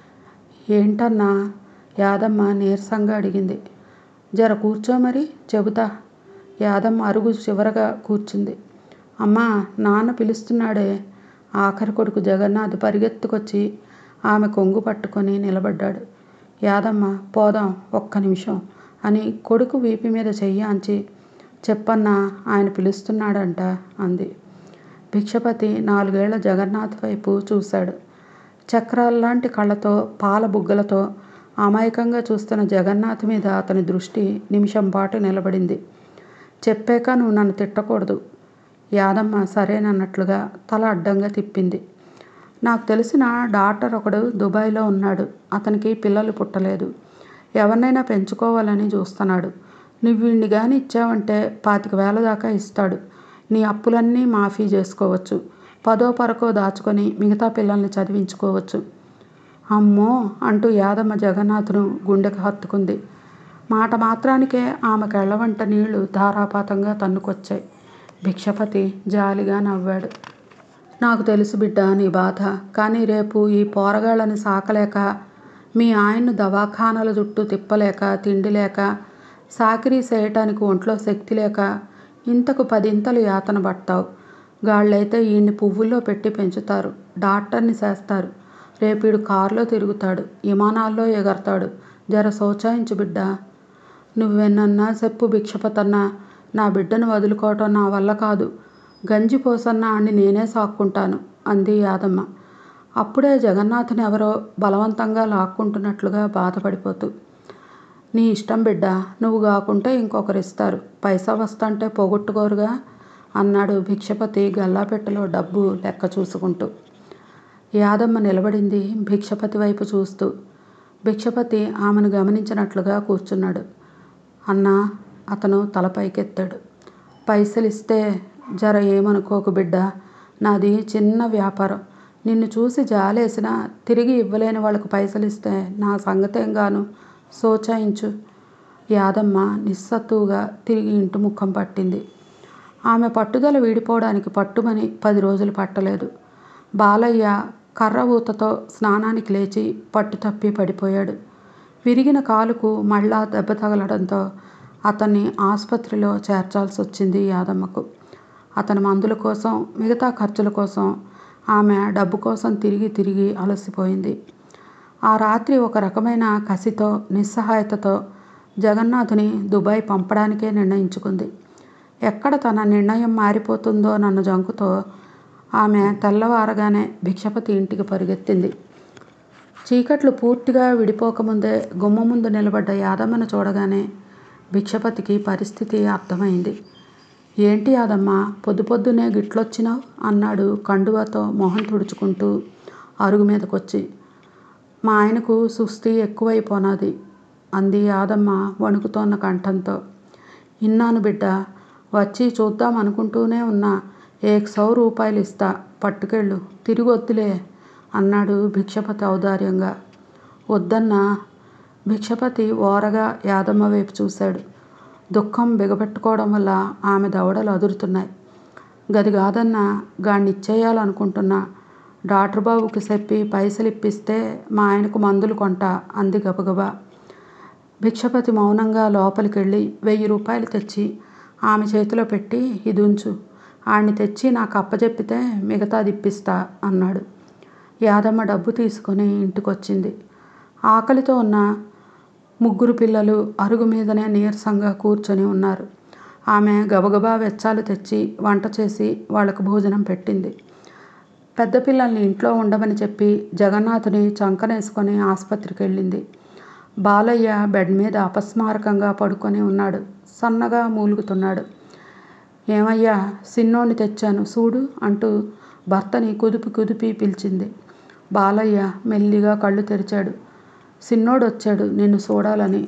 ఏంటన్నా? యాదమ్మ నీరసంగా అడిగింది. జర కూర్చో మరి చెబుతా. యాదమ్మ అరుగు చివరగా కూర్చుంది. అమ్మా, నాన్న పిలుస్తున్నాడే. ఆఖరి కొడుకు జగన్నాథ్ పరిగెత్తుకొచ్చి ఆమె కొంగు పట్టుకొని నిలబడ్డాడు. యాదమ్మ, పోదాం ఒక్క నిమిషం అని కొడుకు వీపు మీద చెయ్యి అంచి, చెప్పన్నా, ఆయన పిలుస్తున్నాడంట అంది. భిక్షపతి నాలుగేళ్ల జగన్నాథ్ వైపు చూశాడు. చక్రాల్లాంటి కళ్ళతో పాల బుగ్గలతో అమాయకంగా చూస్తున్న జగన్నాథ్ మీద అతని దృష్టి నిమిషం పాటు నిలబడింది. చెప్పాక నువ్వు నన్ను తిట్టకూడదు. యాదమ్మ సరేనన్నట్లుగా తల అడ్డంగా తిప్పింది. నాకు తెలిసిన డాక్టర్ ఒకడు దుబాయ్లో ఉన్నాడు. అతనికి పిల్లలు పుట్టలేదు. ఎవరినైనా పెంచుకోవాలని చూస్తున్నాడు. నువ్వు వీడిని కానీ ఇచ్చావంటే పాతిక వేల దాకా ఇస్తాడు. నీ అప్పులన్నీ మాఫీ చేసుకోవచ్చు. పదో పరకో దాచుకొని మిగతా పిల్లల్ని చదివించుకోవచ్చు. అమ్మో అంటూ యాదమ్మ జగన్నాథ్ను గుండెకు హత్తుకుంది. మాట మాత్రానికే ఆమె కళ్ళవంట నీళ్లు ధారాపాతంగా తన్నుకొచ్చాయి. భిక్షపతి జాలిగా నవ్వాడు. నాకు తెలుసు బిడ్డ నీ బాధ. కానీ రేపు ఈ పోరగాళ్ళని సాకలేక, మీ ఆయన్ను దవాఖానాల చుట్టూ తిప్పలేక, తిండి లేక, సాకిరీ చేయటానికి ఒంట్లో శక్తి లేక ఇంతకు పదింతలు యాతన పడతావు. గాళ్ళైతే ఈయన్ని పువ్వుల్లో పెట్టి పెంచుతారు, డాక్టర్ని చేస్తారు. రేపు ఈడు కారులో తిరుగుతాడు, విమానాల్లో ఎగరతాడు. జర సోచాయించు బిడ్డ. నువ్వెన్నన్నా చెప్పు భిక్షపతన్నా, నా బిడ్డను వదులుకోవటం నా వల్ల కాదు. గంజి పోసన్నా అని నేనే సాక్కుంటాను అంది యాదమ్మ. అప్పుడే జగన్నాథ్ని ఎవరో బలవంతంగా లాక్కుంటున్నట్లుగా బాధపడిపోతూ, నీ ఇష్టం బిడ్డ, నువ్వు కాకుంటే ఇంకొకరు ఇస్తారు. పైసా వస్తంటే పోగొట్టుకోరుగా అన్నాడు భిక్షపతి గల్లాపెట్టెలో డబ్బు లెక్క చూసుకుంటూ. యాదమ్మ నిలబడింది భిక్షపతి వైపు చూస్తూ. భిక్షపతి ఆమెను గమనించినట్లుగా కూర్చున్నాడు. అన్నా అతను తల పైకెత్తాడు. పైసలు ఇస్తే జర ఏమనుకోకు బిడ్డ, నాది చిన్న వ్యాపారం. నిన్ను చూసి జాలేసినా తిరిగి ఇవ్వలేని వాళ్ళకు పైసలు ఇస్తే నా సంగతేం గాను, సోచాయించు. యాదమ్మ నిస్సత్తువుగా తిరిగి ఇంటి ముఖం పట్టింది. ఆమె పట్టుదల వీడిపోవడానికి పట్టుమని పది రోజులు పట్టలేదు. బాలయ్య కర్ర ఊతతో స్నానానికి లేచి పట్టు తప్పి పడిపోయాడు. విరిగిన కాలుకు మళ్ళా దెబ్బ తగలడంతో అతన్ని ఆసుపత్రిలో చేర్చాల్సి వచ్చింది యాదమ్మకు. అతని మందుల కోసం, మిగతా ఖర్చుల కోసం ఆమె డబ్బు కోసం తిరిగి తిరిగి అలసిపోయింది. ఆ రాత్రి ఒక రకమైన కసితో, నిస్సహాయతతో జగన్నాథుని దుబాయ్ పంపడానికే నిర్ణయించుకుంది. ఎక్కడ తన నిర్ణయం మారిపోతుందో నన్ను జంకుతో ఆమె తెల్లవారగానే భిక్షపతి ఇంటికి పరుగెత్తింది. చీకట్లు పూర్తిగా విడిపోకముందే గుమ్మ ముందు నిలబడ్డ యాదమ్మను చూడగానే భిక్షపతికి పరిస్థితి అర్థమైంది. ఏంటి యాదమ్మ, పొద్దు పొద్దునే గిట్లొచ్చినావు అన్నాడు కండువాతో మొహం తుడుచుకుంటూ అరుగు మీదకొచ్చి. మా ఆయనకు సుస్థి ఎక్కువైపోనాది అంది యాదమ్మ వణుకుతోన్న కంఠంతో. ఇన్నాను బిడ్డ, వచ్చి చూద్దాం అనుకుంటూనే ఉన్నా. ఏక్ సౌ రూపాయలు ఇస్తా, పట్టుకెళ్ళు, తిరిగి వద్దులే అన్నాడు భిక్షపతి ఔదార్యంగా. వద్దన్నా. భిక్షపతి ఓరగా యాదమ్మ వైపు చూశాడు. దుఃఖం బిగపెట్టుకోవడం వల్ల ఆమె దవడలు అదురుతున్నాయి. గది కాదన్నా, గాడిని ఇచ్చేయాలనుకుంటున్నా. డాక్టర్ బాబుకి చెప్పి పైసలు ఇప్పిస్తే మా ఆయనకు మందులు కొంటా అంది గబగబా. భిక్షపతి మౌనంగా లోపలికెళ్ళి వెయ్యి రూపాయలు తెచ్చి ఆమె చేతిలో పెట్టి, ఇది ఉంచు, ఆడిని తెచ్చి నాకు అప్పచెప్పితే మిగతాది ఇప్పిస్తా అన్నాడు. యాదమ్మ డబ్బు తీసుకొని ఇంటికొచ్చింది. ఆకలితో ఉన్న ముగ్గురు పిల్లలు అరుగు మీదనే నీరసంగా కూర్చొని ఉన్నారు. ఆమె గబగబా వెచ్చాలు తెచ్చి వంట చేసి వాళ్లకు భోజనం పెట్టింది. పెద్ద పిల్లల్ని ఇంట్లో ఉండమని చెప్పి జగన్నాథుని చంకనేసుకొని ఆసుపత్రికి వెళ్ళింది. బాలయ్య బెడ్ మీద అపస్మారకంగా పడుకొని ఉన్నాడు. సన్నగా మూలుగుతున్నాడు. ఏమయ్యా, సిన్నోడిని తెచ్చాను చూడు అంటూ భర్తని కుదిపి కుదిపి పిలిచింది. బాలయ్య మెల్లిగా కళ్ళు తెరిచాడు. సిన్నోడు వచ్చాడు నిన్ను చూడాలని.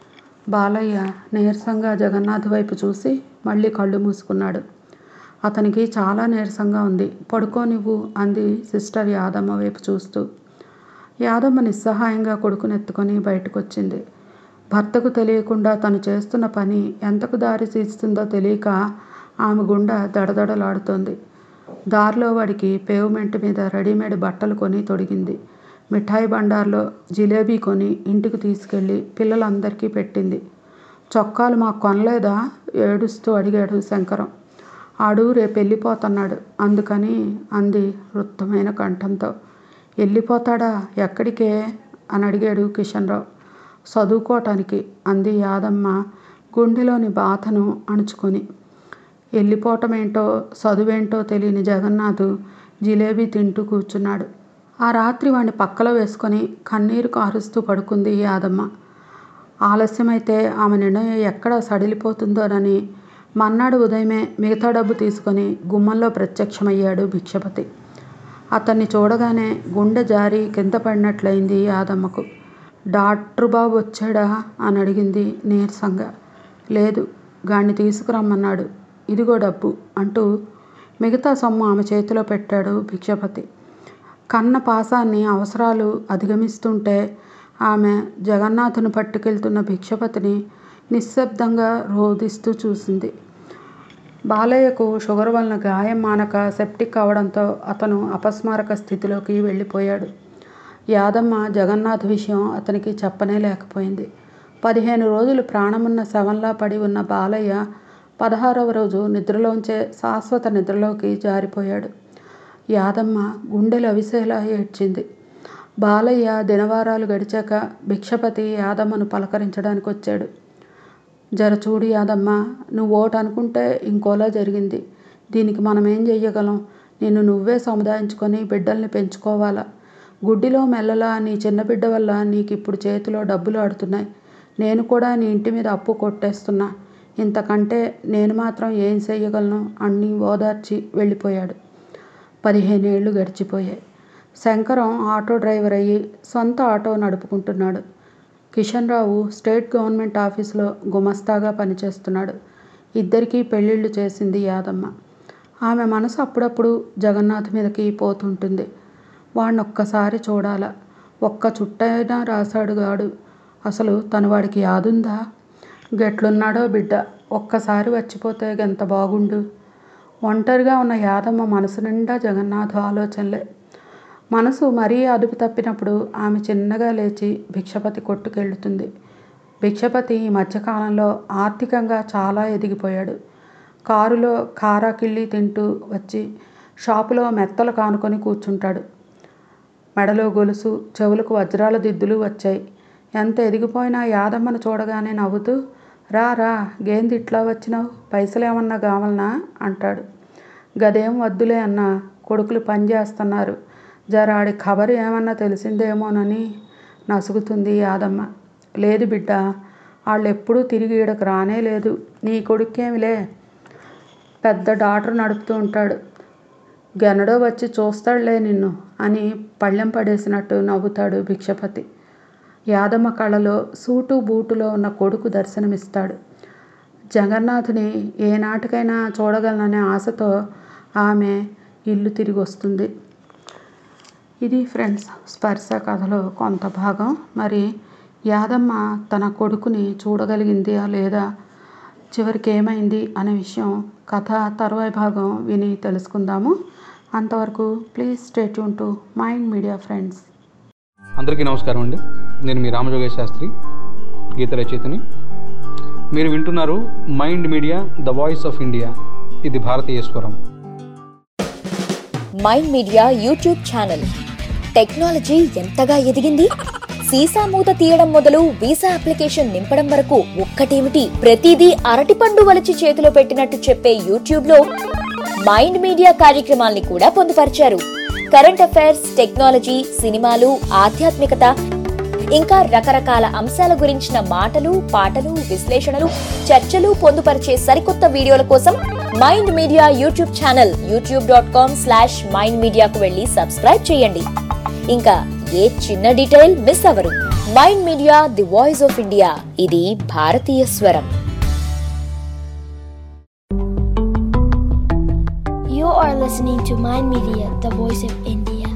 బాలయ్య నీరసంగా జగన్నాథ్ వైపు చూసి మళ్ళీ కళ్ళు మూసుకున్నాడు. అతనికి చాలా నీరసంగా ఉంది, పడుకో నువ్వు అంది సిస్టర్ యాదమ్మ వైపు చూస్తూ. యాదమ్మ నిస్సహాయంగా కొడుకునెత్తుకొని బయటకొచ్చింది. భర్తకు తెలియకుండా తను చేస్తున్న పని ఎంతకు దారి తీస్తుందో తెలియక ఆమె గుండె దడదడలాడుతోంది. దారిలో వాడికి పేవ్మెంట్ మీద రెడీమేడ్ బట్టలు కొని తొడిగింది. మిఠాయి బండార్లో జిలేబీ కొని ఇంటికి తీసుకెళ్ళి పిల్లలందరికీ పెట్టింది. చొక్కాలు మాకు కొనలేదా ఏడుస్తూ అడిగాడు శంకరం. ఆడు రేపు వెళ్ళిపోతున్నాడు అందుకని అంది వృత్తమైన కంఠంతో. వెళ్ళిపోతాడా, ఎక్కడికే అని అడిగాడు కిషన్ రావు. చదువుకోవటానికి అంది యాదమ్మ గుండెలోని బాధను అణుచుకొని. వెళ్ళిపోవటమేంటో చదువేంటో తెలియని జగన్నాథ్ జిలేబీ తింటూ కూర్చున్నాడు. ఆ రాత్రి వాడిని పక్కలో వేసుకొని కన్నీరు కారుస్తూ పడుకుంది యాదమ్మ. ఆలస్యమైతే ఆమె నిర్ణయం ఎక్కడ సడిలిపోతుందోనని మన్నాడు ఉదయమే మిగతా డబ్బు తీసుకొని గుమ్మంలో ప్రత్యక్షమయ్యాడు భిక్షపతి. అతన్ని చూడగానే గుండె జారి కింద పడినట్లయింది యాదమ్మకు. డాక్టర్ బాబు వచ్చాడా అని అడిగింది నీరసంగా. లేదు, గాన్ని తీసుకురమ్మన్నాడు, ఇదిగో డబ్బు అంటూ మిగతా సొమ్ము ఆమె చేతిలో పెట్టాడు భిక్షపతి. కన్న పాసాన్ని అవసరాలు అధిగమిస్తుంటే ఆమె జగన్నాథుని పట్టుకెళ్తున్న భిక్షపతిని నిశ్శబ్దంగా రోధిస్తూ చూసింది. బాలయ్యకు షుగర్ వలన గాయం మానక సెప్టిక్ అవడంతో అతను అపస్మారక స్థితిలోకి వెళ్ళిపోయాడు. యాదమ్మ జగన్నాథ్ విషయం అతనికి చెప్పనే లేకపోయింది. పదిహేను రోజులు ప్రాణమున్న శవంలా పడి ఉన్న బాలయ్య పదహారవ రోజు నిద్రలోంచే శాశ్వత నిద్రలోకి జారిపోయాడు. యాదమ్మ గుండెలు అవిసేలా ఏడ్చింది. బాలయ్య దినవారాలు గడిచాక భిక్షపతి యాదమ్మను పలకరించడానికి వచ్చాడు. జర చూడు యాదమ్మ, నువ్వు ఓటు అనుకుంటే ఇంకోలా జరిగింది. దీనికి మనం ఏం చెయ్యగలం? నిన్ను నువ్వే సముదాయించుకొని బిడ్డల్ని పెంచుకోవాలా? గుడ్డిలో మెల్లలా నీ చిన్న బిడ్డ వల్ల నీకు ఇప్పుడు చేతిలో డబ్బులు ఆడుతున్నాయి. నేను కూడా నీ ఇంటి మీద అప్పు కొట్టేస్తున్నా. ఇంతకంటే నేను మాత్రం ఏం చెయ్యగలను అని ఓదార్చి వెళ్ళిపోయాడు. పదిహేనేళ్లు గడిచిపోయాయి. శంకరం ఆటో డ్రైవర్ అయ్యి సొంత ఆటో నడుపుకుంటున్నాడు. కిషన్ రావు స్టేట్ గవర్నమెంట్ ఆఫీసులో గుమస్తాగా పనిచేస్తున్నాడు. ఇద్దరికీ పెళ్ళిళ్ళు చేసింది యాదమ్మ. ఆమె మనసు అప్పుడప్పుడు జగన్నాథ్ మీదకి పోతుంటుంది. వాడిని ఒక్కసారి చూడాలా, ఒక్క చుట్టైనా రాశాడు గాడు, అసలు తను వాడికి యాదుందా? గెట్లున్నాడో బిడ్డ, ఒక్కసారి వచ్చిపోతే ఎంత బాగుండు. ఒంటరిగా ఉన్న యాదమ్మ మనసు నిండా జగన్నాథ్ ఆలోచనలే. మనసు మరీ అదుపు తప్పినప్పుడు ఆమె చిన్నగా లేచి భిక్షపతి కొట్టుకెళ్తుంది. భిక్షపతి ఈ మధ్యకాలంలో ఆర్థికంగా చాలా ఎదిగిపోయాడు. కారులో కారాకిళ్ళి తింటూ వచ్చి షాపులో మెత్తలు కానుకొని కూర్చుంటాడు. మెడలో గొలుసు, చెవులకు వజ్రాల దిద్దులు వచ్చాయి. ఎంత ఎదిగిపోయినా యాదమ్మను చూడగానే నవ్వుతూ, రా రా గేంది ఇట్లా వచ్చినావు, పైసలేమన్నా కావాలనా అంటాడు. గదేం వద్దులే అన్న, కొడుకులు పని చేస్తున్నారు, జర ఆడి ఖబరు ఏమన్నా తెలిసిందేమోనని నసుగుతుంది యాదమ్మ. లేదు బిడ్డ, వాళ్ళు ఎప్పుడూ తిరిగి ఈడకు రానే లేదు. నీ కొడుకేమిలే, పెద్ద డాక్టర్ నడుపుతూ ఉంటాడు, గెనడో వచ్చి చూస్తాడులే నిన్ను అని పళ్ళెం పడేసినట్టు నవ్వుతాడు భిక్షపతి. యాదమ్మ కళ్ళలో సూటు బూటులో ఉన్న కొడుకు దర్శనమిస్తాడు. జగన్నాథుని ఏనాటికైనా చూడగలననే ఆశతో ఆమె ఇల్లు తిరిగి వస్తుంది. ఇది ఫ్రెండ్స్ స్పర్శ కథలో కొంత భాగం. మరి యాదమ్మ తన కొడుకుని చూడగలిగిందా లేదా, చివరికి ఏమైంది అనే విషయం కథ తరువాయి భాగం విని తెలుసుకుందాము. అంతవరకు please stay tune to Mind Media friends. అందరికీ నమస్కారం అండి. నేను మీ రామజోగేశ్ శాస్త్రి, గీత రచయితని. మీరు వింటున్నారు Mind Media the voice of India, ఇది భారతీయ స్వరం. Mind Media YouTube channel technology ఎంతగా ఎదిగింది. సీసా మూత తీయడం మొదలు వీసా అప్లికేషన్ నింపడం వరకు ఒక్కటేమిటి, ప్రతిదీ అరటిపండు వలిచి చేతిలో పెట్టినట్టు చెప్పే యూట్యూబ్ లో మైండ్ మీడియా కార్యక్రమాల్ని కూడా పొందుపరిచారు. కరెంట్ అఫైర్స్, టెక్నాలజీ, సినిమాలు, ఆధ్యాత్మికత, ఇంకా రకరకాల అంశాల గురించిన మాటలు, పాటలు, విశ్లేషణలు, చర్చలు పొందుపరిచే సరికొత్త వీడియోల కోసం Mind Media YouTube channel YouTube dot com slash Mind మీడియాకు వెళ్లి సబ్స్క్రైబ్ చేయండి. ఇంకా ఏ చిన్న డీటెయిల్ మిస్ అవ్వరు. Mind Media the voice of India, ఇది భారతీయ స్వరం. You are listening to Mind Media, the voice of India.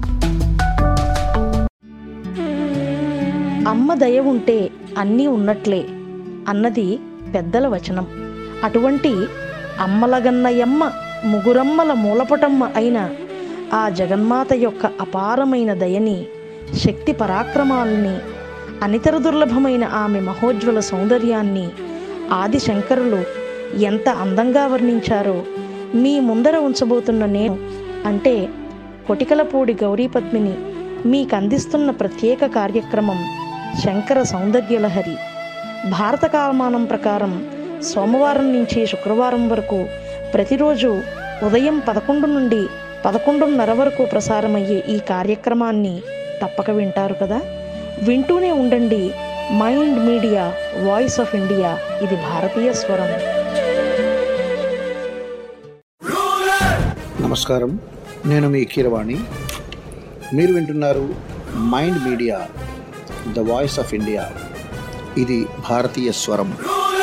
అమ్మ దయ ఉంటే అన్నీ ఉన్నట్లే అన్నది పెద్దల వచనం. అటువంటి అమ్మలగన్నయమ్మ, ముగురమ్మల మూలపటమ్మ అయిన ఆ జగన్మాత యొక్క అపారమైన దయని, శక్తి పరాక్రమాలని, అనితర దుర్లభమైన ఆమె మహోజ్వల సౌందర్యాన్ని ఆది శంకరులు ఎంత అందంగా వర్ణించారో మీ ముందర ఉంచబోతున్న నేను, అంటే కొటికలపూడి గౌరీపద్మిని, మీకు అందిస్తున్న ప్రత్యేక కార్యక్రమం శంకర సౌందర్యలహరి. భారత కాలమానం ప్రకారం సోమవారం నుంచి శుక్రవారం వరకు ప్రతిరోజు ఉదయం పదకొండు నుండి పదకొండున్నర వరకు ప్రసారమయ్యే ఈ కార్యక్రమాన్ని తప్పక వింటారు కదా. వింటూనే ఉండండి Mind Media voice of India, ఇది భారతీయ స్వరం. నమస్కారం. నేను మీ కీరవాణి. మీరు వింటున్నారు Mind Media the voice of India. ఇది భారతీయ స్వరం.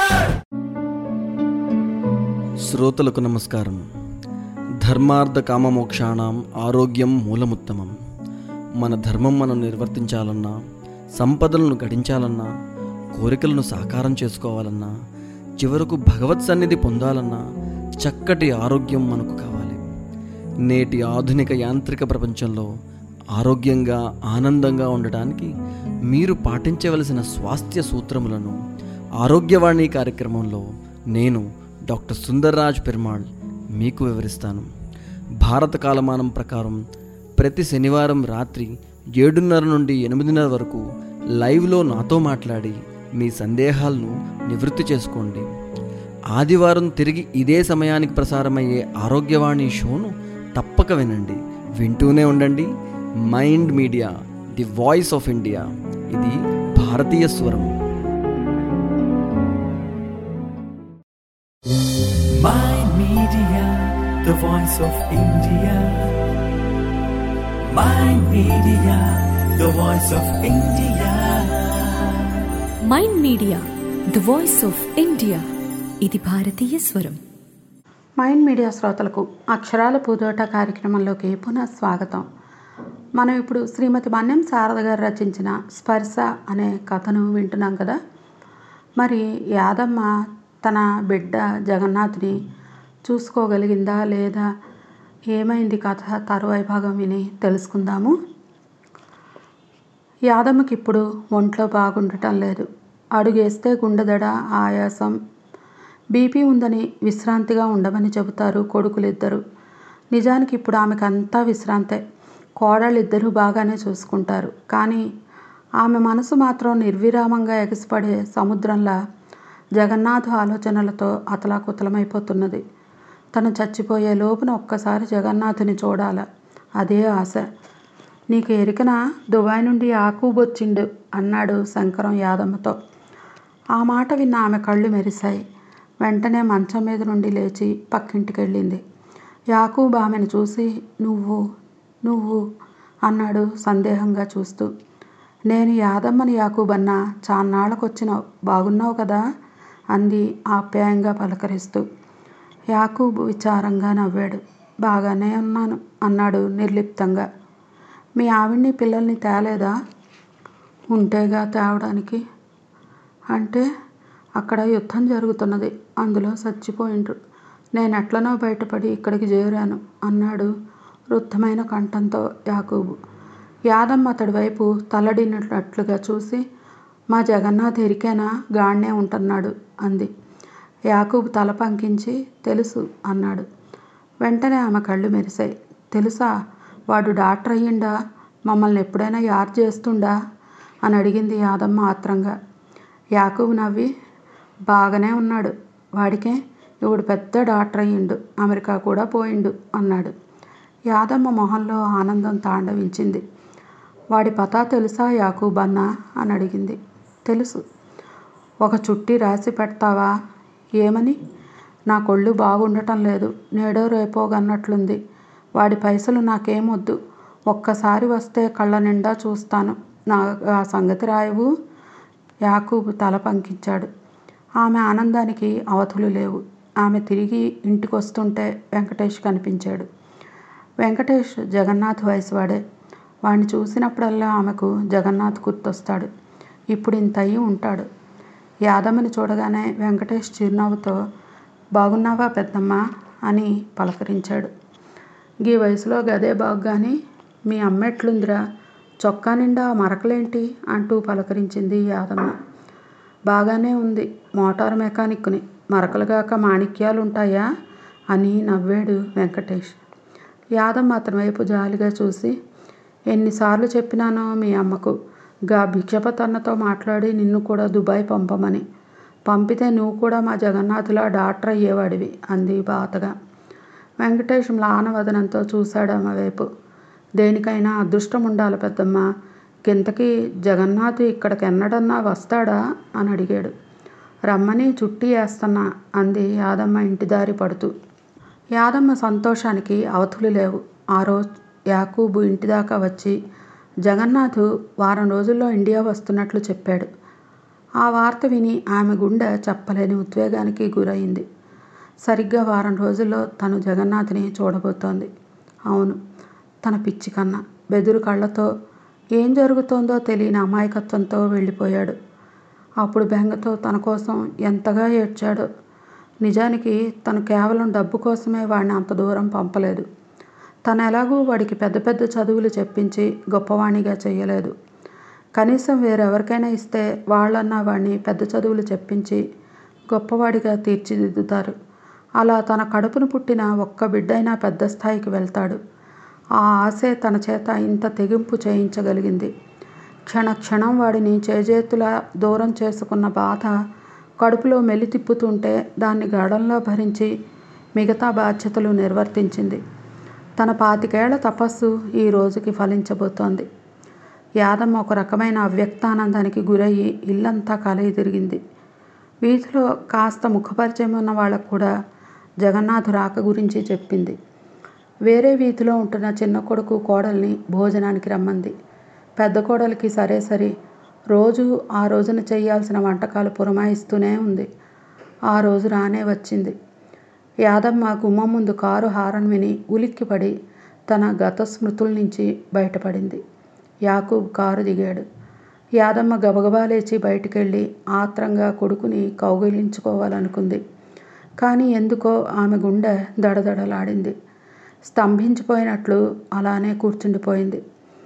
శ్రోతలకు నమస్కారం. ధర్మార్థ కామమోక్షాణం ఆరోగ్యం మూలముత్తమం. మన ధర్మం మనం నిర్వర్తించాలన్నా, సంపదలను గడించాలన్నా, కోరికలను సాకారం చేసుకోవాలన్నా, చివరకు భగవత్ సన్నిధి పొందాలన్నా చక్కటి ఆరోగ్యం మనకు కావాలి. నేటి ఆధునిక యాంత్రిక ప్రపంచంలో ఆరోగ్యంగా ఆనందంగా ఉండడానికి మీరు పాటించవలసిన స్వాస్థ్య సూత్రములను ఆరోగ్యవాణి కార్యక్రమంలో నేను డాక్టర్ సుందర్రాజ్ పెరుమాళ్ మీకు వివరిస్తాను. భారత కాలమానం ప్రకారం ప్రతి శనివారం రాత్రి ఏడున్నర నుండి ఎనిమిదిన్నర వరకు లైవ్లో నాతో మాట్లాడి మీ సందేహాలను నివృత్తి చేసుకోండి. ఆదివారం తిరిగి ఇదే సమయానికి ప్రసారమయ్యే ఆరోగ్యవాణి షోను తప్పక వినండి. వింటూనే ఉండండి Mind Media the voice of India. ఇది భారతీయ స్వరం. Mind Media, the voice of India. Mind Media, the voice of India. Mind Media the voice of India. ఇది భారతీయ స్వరం. మైండ్ మీడియా శ్రోతలకు అక్షరాల పూదోట కార్యక్రమంలోకి పునః స్వాగతం. మనం ఇప్పుడు శ్రీమతి మన్యం శారద గారు రచించిన స్పర్శ అనే కథను వింటున్నాం కదా. మరి యాదమ్మ తన బిడ్డ జగన్నాథుని చూసుకోగలిగిందా లేదా, ఏమైంది కథ తరువాయి భాగం విని తెలుసుకుందాము. యాదమ్మకి ఇప్పుడు ఒంట్లో బాగుండటం లేదు. అడుగేస్తే గుండెదడ, ఆయాసం, బీపీ ఉందని విశ్రాంతిగా ఉండమని చెబుతారు కొడుకులిద్దరు. నిజానికి ఇప్పుడు ఆమెకు అంతా విశ్రాంతే. కోడళ్ళిద్దరూ బాగానే చూసుకుంటారు. కానీ ఆమె మనసు మాత్రం నిర్విరామంగా ఎగసిపడే సముద్రంలా జగన్నాథు ఆలోచనలతో అతలాకుతలమైపోతున్నది. తను చచ్చిపోయే లోపున ఒక్కసారి జగన్నాథుని చూడాల, అదే ఆశ. నీకు ఎరికన దుబాయ్ నుండి యాకూబ్ వచ్చిండు అన్నాడు శంకరం యాదమ్మతో. ఆ మాట విన్న ఆమె కళ్ళు మెరిశాయి. వెంటనే మంచం మీద నుండి లేచి పక్కింటికి వెళ్ళింది. యాకూబ్ ఆమెను చూసి నువ్వు నువ్వు అన్నాడు సందేహంగా చూస్తూ. నేను యాదమ్మని యాకూబ్ అన్నా, చాన్నాళ్ళకు వచ్చినావు, బాగున్నావు కదా అంది ఆప్యాయంగా పలకరిస్తూ. యాకూబ్ విచారంగా నవ్వాడు. బాగానే ఉన్నాను అన్నాడు నిర్లిప్తంగా. మీ ఆవిడ్ని పిల్లల్ని తేలేదా? ఉంటేగా తేవడానికి. అంటే అక్కడ యుద్ధం జరుగుతున్నది, అందులో చచ్చిపోయిండ్రు. నేను ఎట్లనో బయటపడి ఇక్కడికి చేరాను అన్నాడు రుద్ధమైన కంఠంతో యాకూబు. యాదమ్మ అతడి వైపు తల్లడినట్లుగా చూసి మా జగన్నాథ్ ఎరికేనా, గాడ్నే ఉంటున్నాడు అంది. యాకూబు తల పంకించి తెలుసు అన్నాడు. వెంటనే ఆమె కళ్ళు మెరిశాయి. తెలుసా? వాడు డాక్టర్ అయ్యిండా? మమ్మల్ని ఎప్పుడైనా యాద్ చేస్తుండా అని అడిగింది యాదమ్మ ఆత్రంగా. యాకూబు నవ్వి బాగానే ఉన్నాడు, వాడికే ఇప్పుడు పెద్ద డాక్టర్ అయ్యిండు, అమెరికా కూడా పోయిండు అన్నాడు. యాదమ్మ మొహంలో ఆనందం తాండవించింది. వాడి పతా తెలుసా యాకూబ్ అన్న అని అడిగింది. తెలుసు. ఒక చుట్టి రాసి పెడతావా? ఏమని? నా కొళ్ళు బాగుండటం లేదు, నేడో రేపోగన్నట్లుంది. వాడి పైసలు నాకేమొద్దు, ఒక్కసారి వస్తే కళ్ళ నిండా చూస్తాను, నా ఆ సంగతి రాయవు. యాకూబు తల పంకించాడు. ఆమె ఆనందానికి అవధులు లేవు. ఆమె తిరిగి ఇంటికి వస్తుంటే వెంకటేష్ కనిపించాడు. వెంకటేష్ జగన్నాథ్ వయసు వాడే. వాడిని చూసినప్పుడల్లా ఆమెకు జగన్నాథ్ గుర్తొస్తాడు. ఇప్పుడు ఇంత అయ్యి ఉంటాడు. యాదమ్మని చూడగానే వెంకటేష్ చిరునవ్వుతో బాగున్నావా పెద్దమ్మ అని పలకరించాడు. గీ వయసులో గదే బాగు కానీ మీ అమ్మ ఎట్లుందిరా, చొక్కా నిండా మరకలేంటి అంటూ పలకరించింది యాదమ్మ. బాగానే ఉంది, మోటార్ మెకానిక్ని, మరకలుగాక మాణిక్యాలు ఉంటాయా అని నవ్వాడు వెంకటేష్. యాదమ్మ అతని వైపు జాలిగా చూసి ఎన్నిసార్లు చెప్పినానో మీ అమ్మకు గా భిక్షపతన్నతో మాట్లాడి నిన్ను కూడా దుబాయ్ పంపమని. పంపితే నువ్వు కూడా మా జగన్నాథులా డాక్టర్ అయ్యేవాడివి అంది బాతగా. వెంకటేష్ మ్లానవదనంతో చూశాడు ఆమె వైపు. దేనికైనా అదృష్టం ఉండాలి పెద్దమ్మ, కింతకి జగన్నాథ్ ఇక్కడికి ఎన్నడన్నా వస్తాడా అని అడిగాడు. రమ్మని చుట్టి వేస్తున్నా అంది యాదమ్మ ఇంటి దారి పడుతూ. యాదమ్మ సంతోషానికి అవధులు లేవు. ఆ రోజు యాకూబు ఇంటి దాకా వచ్చి జగన్నాథ్ వారం రోజుల్లో ఇండియా వస్తున్నట్లు చెప్పాడు. ఆ వార్త విని ఆమె గుండె చెప్పలేని ఉద్వేగానికి గురైంది. సరిగ్గా వారం రోజుల్లో తను జగన్నాథ్ని చూడబోతోంది. అవును, తన పిచ్చి కన్నా బెదురు కళ్ళతో ఏం జరుగుతోందో తెలియని అమాయకత్వంతో వెళ్ళిపోయాడు. అప్పుడు బెంగతో తన కోసం ఎంతగా ఏడ్చాడో. నిజానికి తను కేవలం డబ్బు కోసమే వాడిని అంత దూరం పంపలేదు. తను ఎలాగూ వాడికి పెద్ద పెద్ద చదువులు చెప్పించి గొప్పవాణిగా చేయలేదు. కనీసం వేరెవరికైనా ఇస్తే వాళ్ళన్నా వాడిని పెద్ద చదువులు చెప్పించి గొప్పవాడిగా తీర్చిదిద్దుతారు. అలా తన కడుపును పుట్టిన ఒక్క బిడ్డైనా పెద్ద స్థాయికి వెళ్తాడు. ఆ ఆశే తన చేత ఇంత తెగింపు చేయించగలిగింది. క్షణ క్షణం వాడిని చేజేతులా దూరం చేసుకున్న బాధ కడుపులో మెలి తిప్పుతుంటే దాన్ని గాఢంలో భరించి మిగతా బాధ్యతలు నిర్వర్తించింది. తన పాతికేళ్ల తపస్సు ఈ రోజుకి ఫలించబోతోంది. యాదమ్మ ఒక రకమైన అవ్యక్తానందానికి గురయ్యి ఇల్లంతా కలయి తిరిగింది. వీధిలో కాస్త ముఖపరిచయం ఉన్న వాళ్ళకు కూడా జగన్నాథ్ రాక గురించి చెప్పింది. వేరే వీధిలో ఉంటున్న చిన్న కొడుకు కోడల్ని భోజనానికి రమ్మంది. పెద్ద కోడలికి సరే సరి రోజు ఆ రోజున చేయాల్సిన వంటకాలు పురమాయిస్తూనే ఉంది. ఆ రోజు రానే వచ్చింది. యాదమ్మ గుమ్మం ముందు కారు హారన్ విని ఉలిక్కిపడి తన గత స్మృతుల నుంచి బయటపడింది. యాకూబ్ కారు దిగాడు. యాదమ్మ గబగబా లేచి బయటికెళ్ళి ఆత్రంగా కొడుకుని కౌగిలించుకోవాలనుకుంది. కానీ ఎందుకో ఆమె గుండె దడదడలాడింది. స్తంభించిపోయినట్లు అలానే కూర్చుండిపోయింది.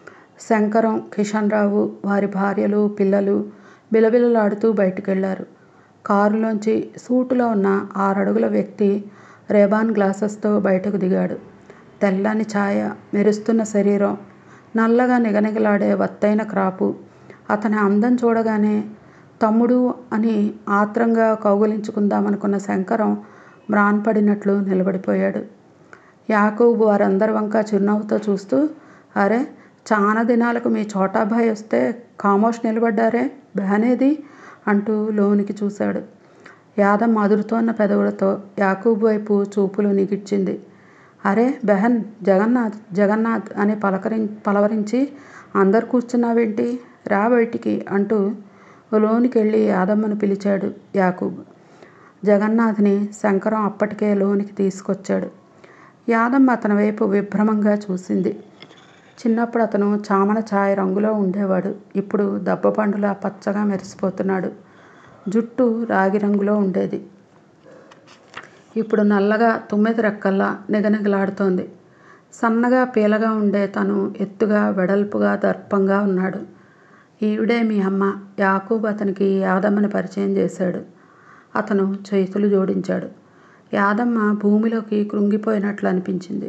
శంకరం, కిషన్ రావు, వారి భార్యలు, పిల్లలు బిలబిలలాడుతూ బయటికెళ్లారు. కారులోంచి సూటులో ఉన్న ఆరడుగుల వ్యక్తి రేబాన్ గ్లాసెస్తో బయటకు దిగాడు. తెల్లని ఛాయ, మెరుస్తున్న శరీరం, నల్లగా నిగనిగలాడే వత్తైన క్రాపు. అతని అందం చూడగానే తమ్ముడు అని ఆత్రంగా కౌగులించుకుందామనుకున్న శంకరం మ్రాన్పడినట్లు నిలబడిపోయాడు. యాకూబ్ వారందరి వంక చిరునవ్వుతో చూస్తూ, అరే, చాలా దినాలకు మీ చోటాభాయ్ వస్తే ఖామోష్ నిలబడ్డారే, బహనేది అంటూ లోనికి చూశాడు. యాదమ్మ అదురుతోన్న పెదవులతో యాకూబ్ వైపు చూపులు నిగిడ్చింది. అరే బెహన్, జగన్నాథ్ జగన్నాథ్ అని పలకరి పలవరించి అందరు కూర్చున్నావేంటి, రా బయటికి అంటూ లోనికి వెళ్ళి యాదమ్మను పిలిచాడు యాకూబ్. జగన్నాథ్ని శంకరం అప్పటికే లోనికి తీసుకొచ్చాడు. యాదమ్మ అతని వైపు విభ్రమంగా చూసింది. చిన్నప్పుడు అతను చామన ఛాయ రంగులో ఉండేవాడు. ఇప్పుడు దబ్బపండులా పచ్చగా మెరిసిపోతున్నాడు. జుట్టు రాగి రంగులో ఉండేది. ఇప్పుడు నల్లగా తుమ్మెద రెక్కల్లా నిగనిగలాడుతోంది. సన్నగా పీలగా ఉండే తను ఎత్తుగా వెడల్పుగా దర్పంగా ఉన్నాడు. ఈవిడే మీ అమ్మ. యాకూబ్ అతనికి యాదమ్మని పరిచయం చేశాడు. అతను చేతులు జోడించాడు. యాదమ్మ భూమిలోకి కృంగిపోయినట్లు అనిపించింది.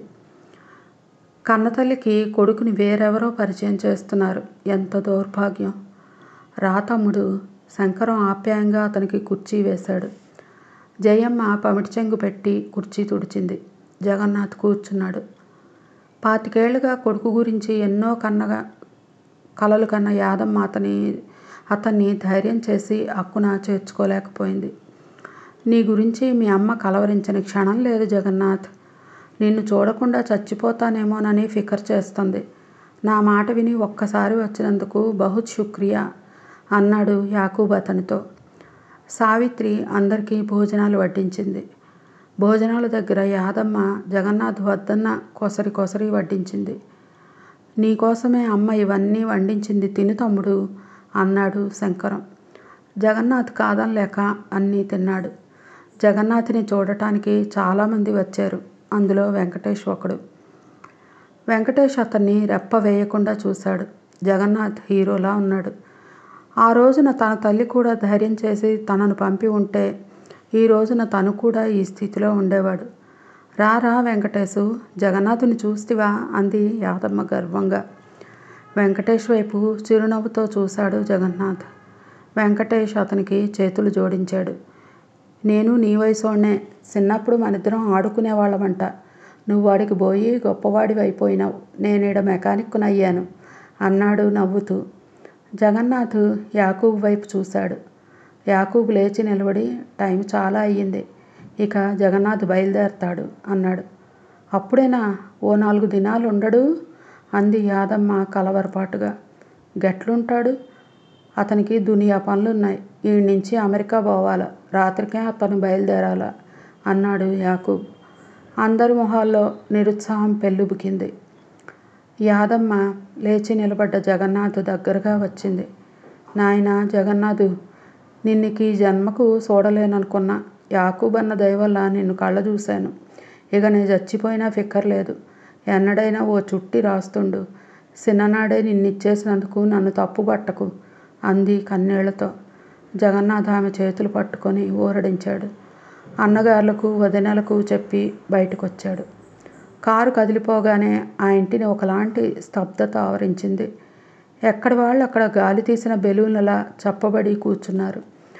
కన్నతల్లికి కొడుకుని వేరెవరో పరిచయం చేస్తున్నారు. ఎంత దౌర్భాగ్యం. రా తమ్ముడు. శంకరం ఆప్యాయంగా అతనికి కుర్చీ వేశాడు. జయమ్మ పమిటి చెంగు పెట్టి కుర్చీ తుడిచింది. జగన్నాథ్ కూర్చున్నాడు. పాతికేళ్లుగా కొడుకు గురించి ఎన్నో కన్నగా కలలు కన్న యాదమ్మ అతని అతన్ని ధైర్యం చేసి అక్కున చేర్చుకోలేకపోయింది. నీ గురించి మీ అమ్మ కలవరించని క్షణం లేదు జగన్నాథ్. నిన్ను చూడకుండా చచ్చిపోతానేమోనని ఫికర్ చేస్తుంది. నా మాట విని ఒక్కసారి వచ్చినందుకు బహుత్ శుక్రియా అన్నాడు యాకూబ్ అతనితో. సావిత్రి అందరికీ భోజనాలు వడ్డించింది. భోజనాల దగ్గర యాదమ్మ జగన్నాథ్ వద్దన్న కొసరి కొసరి వడ్డించింది. నీకోసమే అమ్మ ఇవన్నీ వండించింది, తిను తమ్ముడు అన్నాడు శంకరం. జగన్నాథ్ కాదనలేక అన్నీ తిన్నాడు. జగన్నాథ్ని చూడటానికి చాలామంది వచ్చారు. అందులో వెంకటేష్ ఒకడు. వెంకటేష్ అతన్ని రెప్ప వేయకుండా చూశాడు. జగన్నాథ్ హీరోలా ఉన్నాడు. ఆ రోజున తన తల్లి కూడా ధైర్యం చేసి తనను పంపి ఉంటే ఈ రోజున తను కూడా ఈ స్థితిలో ఉండేవాడు. రా రా వెంకటేశు, జగన్నాథుని చూస్తివా అంది యాదమ్మ గర్వంగా. వెంకటేష్ వైపు చిరునవ్వుతో చూశాడు జగన్నాథ్. వెంకటేష్ అతనికి చేతులు జోడించాడు. నేను నీ వయసోనే, చిన్నప్పుడు మనిద్దరం ఆడుకునేవాళ్ళమంట. నువ్వు వాడికి పోయి గొప్పవాడివి అయిపోయినావు, నేనేడ మెకానిక్కునయ్యాను అన్నాడు నవ్వుతూ. జగన్నాథ్ యాకూబ్ వైపు చూశాడు. యాకూబ్ లేచి నిలబడి టైం చాలా అయ్యింది, ఇక జగన్నాథ్ బయలుదేరతాడు అన్నాడు. అప్పుడేనా ఓ నాలుగు దినాలు ఉండడు అంది యాదమ్మ కలవరపాటుగా. గెట్లుంటాడు? అతనికి దునియా పనులున్నాయి. ఈ నుంచి అమెరికా పోవాలా, రాత్రికే అతను బయలుదేరాలా అన్నాడు యాకూబ్. అందరి మొహాల్లో నిరుత్సాహం పెళ్ళుబుకింది. యాదమ్మ లేచి నిలబడ్డ జగన్నాథ్ దగ్గరగా వచ్చింది. నాయనా జగన్నాథు, నిన్నుకి జన్మకు చూడలేననుకున్నా. యాకూబ్ అన్న దయవల్ల నిన్ను కళ్ళ చూశాను. ఇక నేను చచ్చిపోయినా ఫిక్కర్లేదు. ఎన్నడైనా ఓ చుట్టి రాస్తుండు. చిన్ననాడే నిన్నిచ్చేసినందుకు నన్ను తప్పు పట్టకు అంది కన్నీళ్లతో. జగన్నాథ్ ఆమె చేతులు పట్టుకొని ఊరడించాడు. అన్నగారులకు వదినలకు చెప్పి బయటకొచ్చాడు. కారు కదిలిపోగానే ఆ ఇంటిని ఒకలాంటి స్తబ్దత ఆవరించింది. ఎక్కడి వాళ్ళు అక్కడ గాలి తీసిన బెలూన్లలా చప్పబడి కూర్చున్నారు.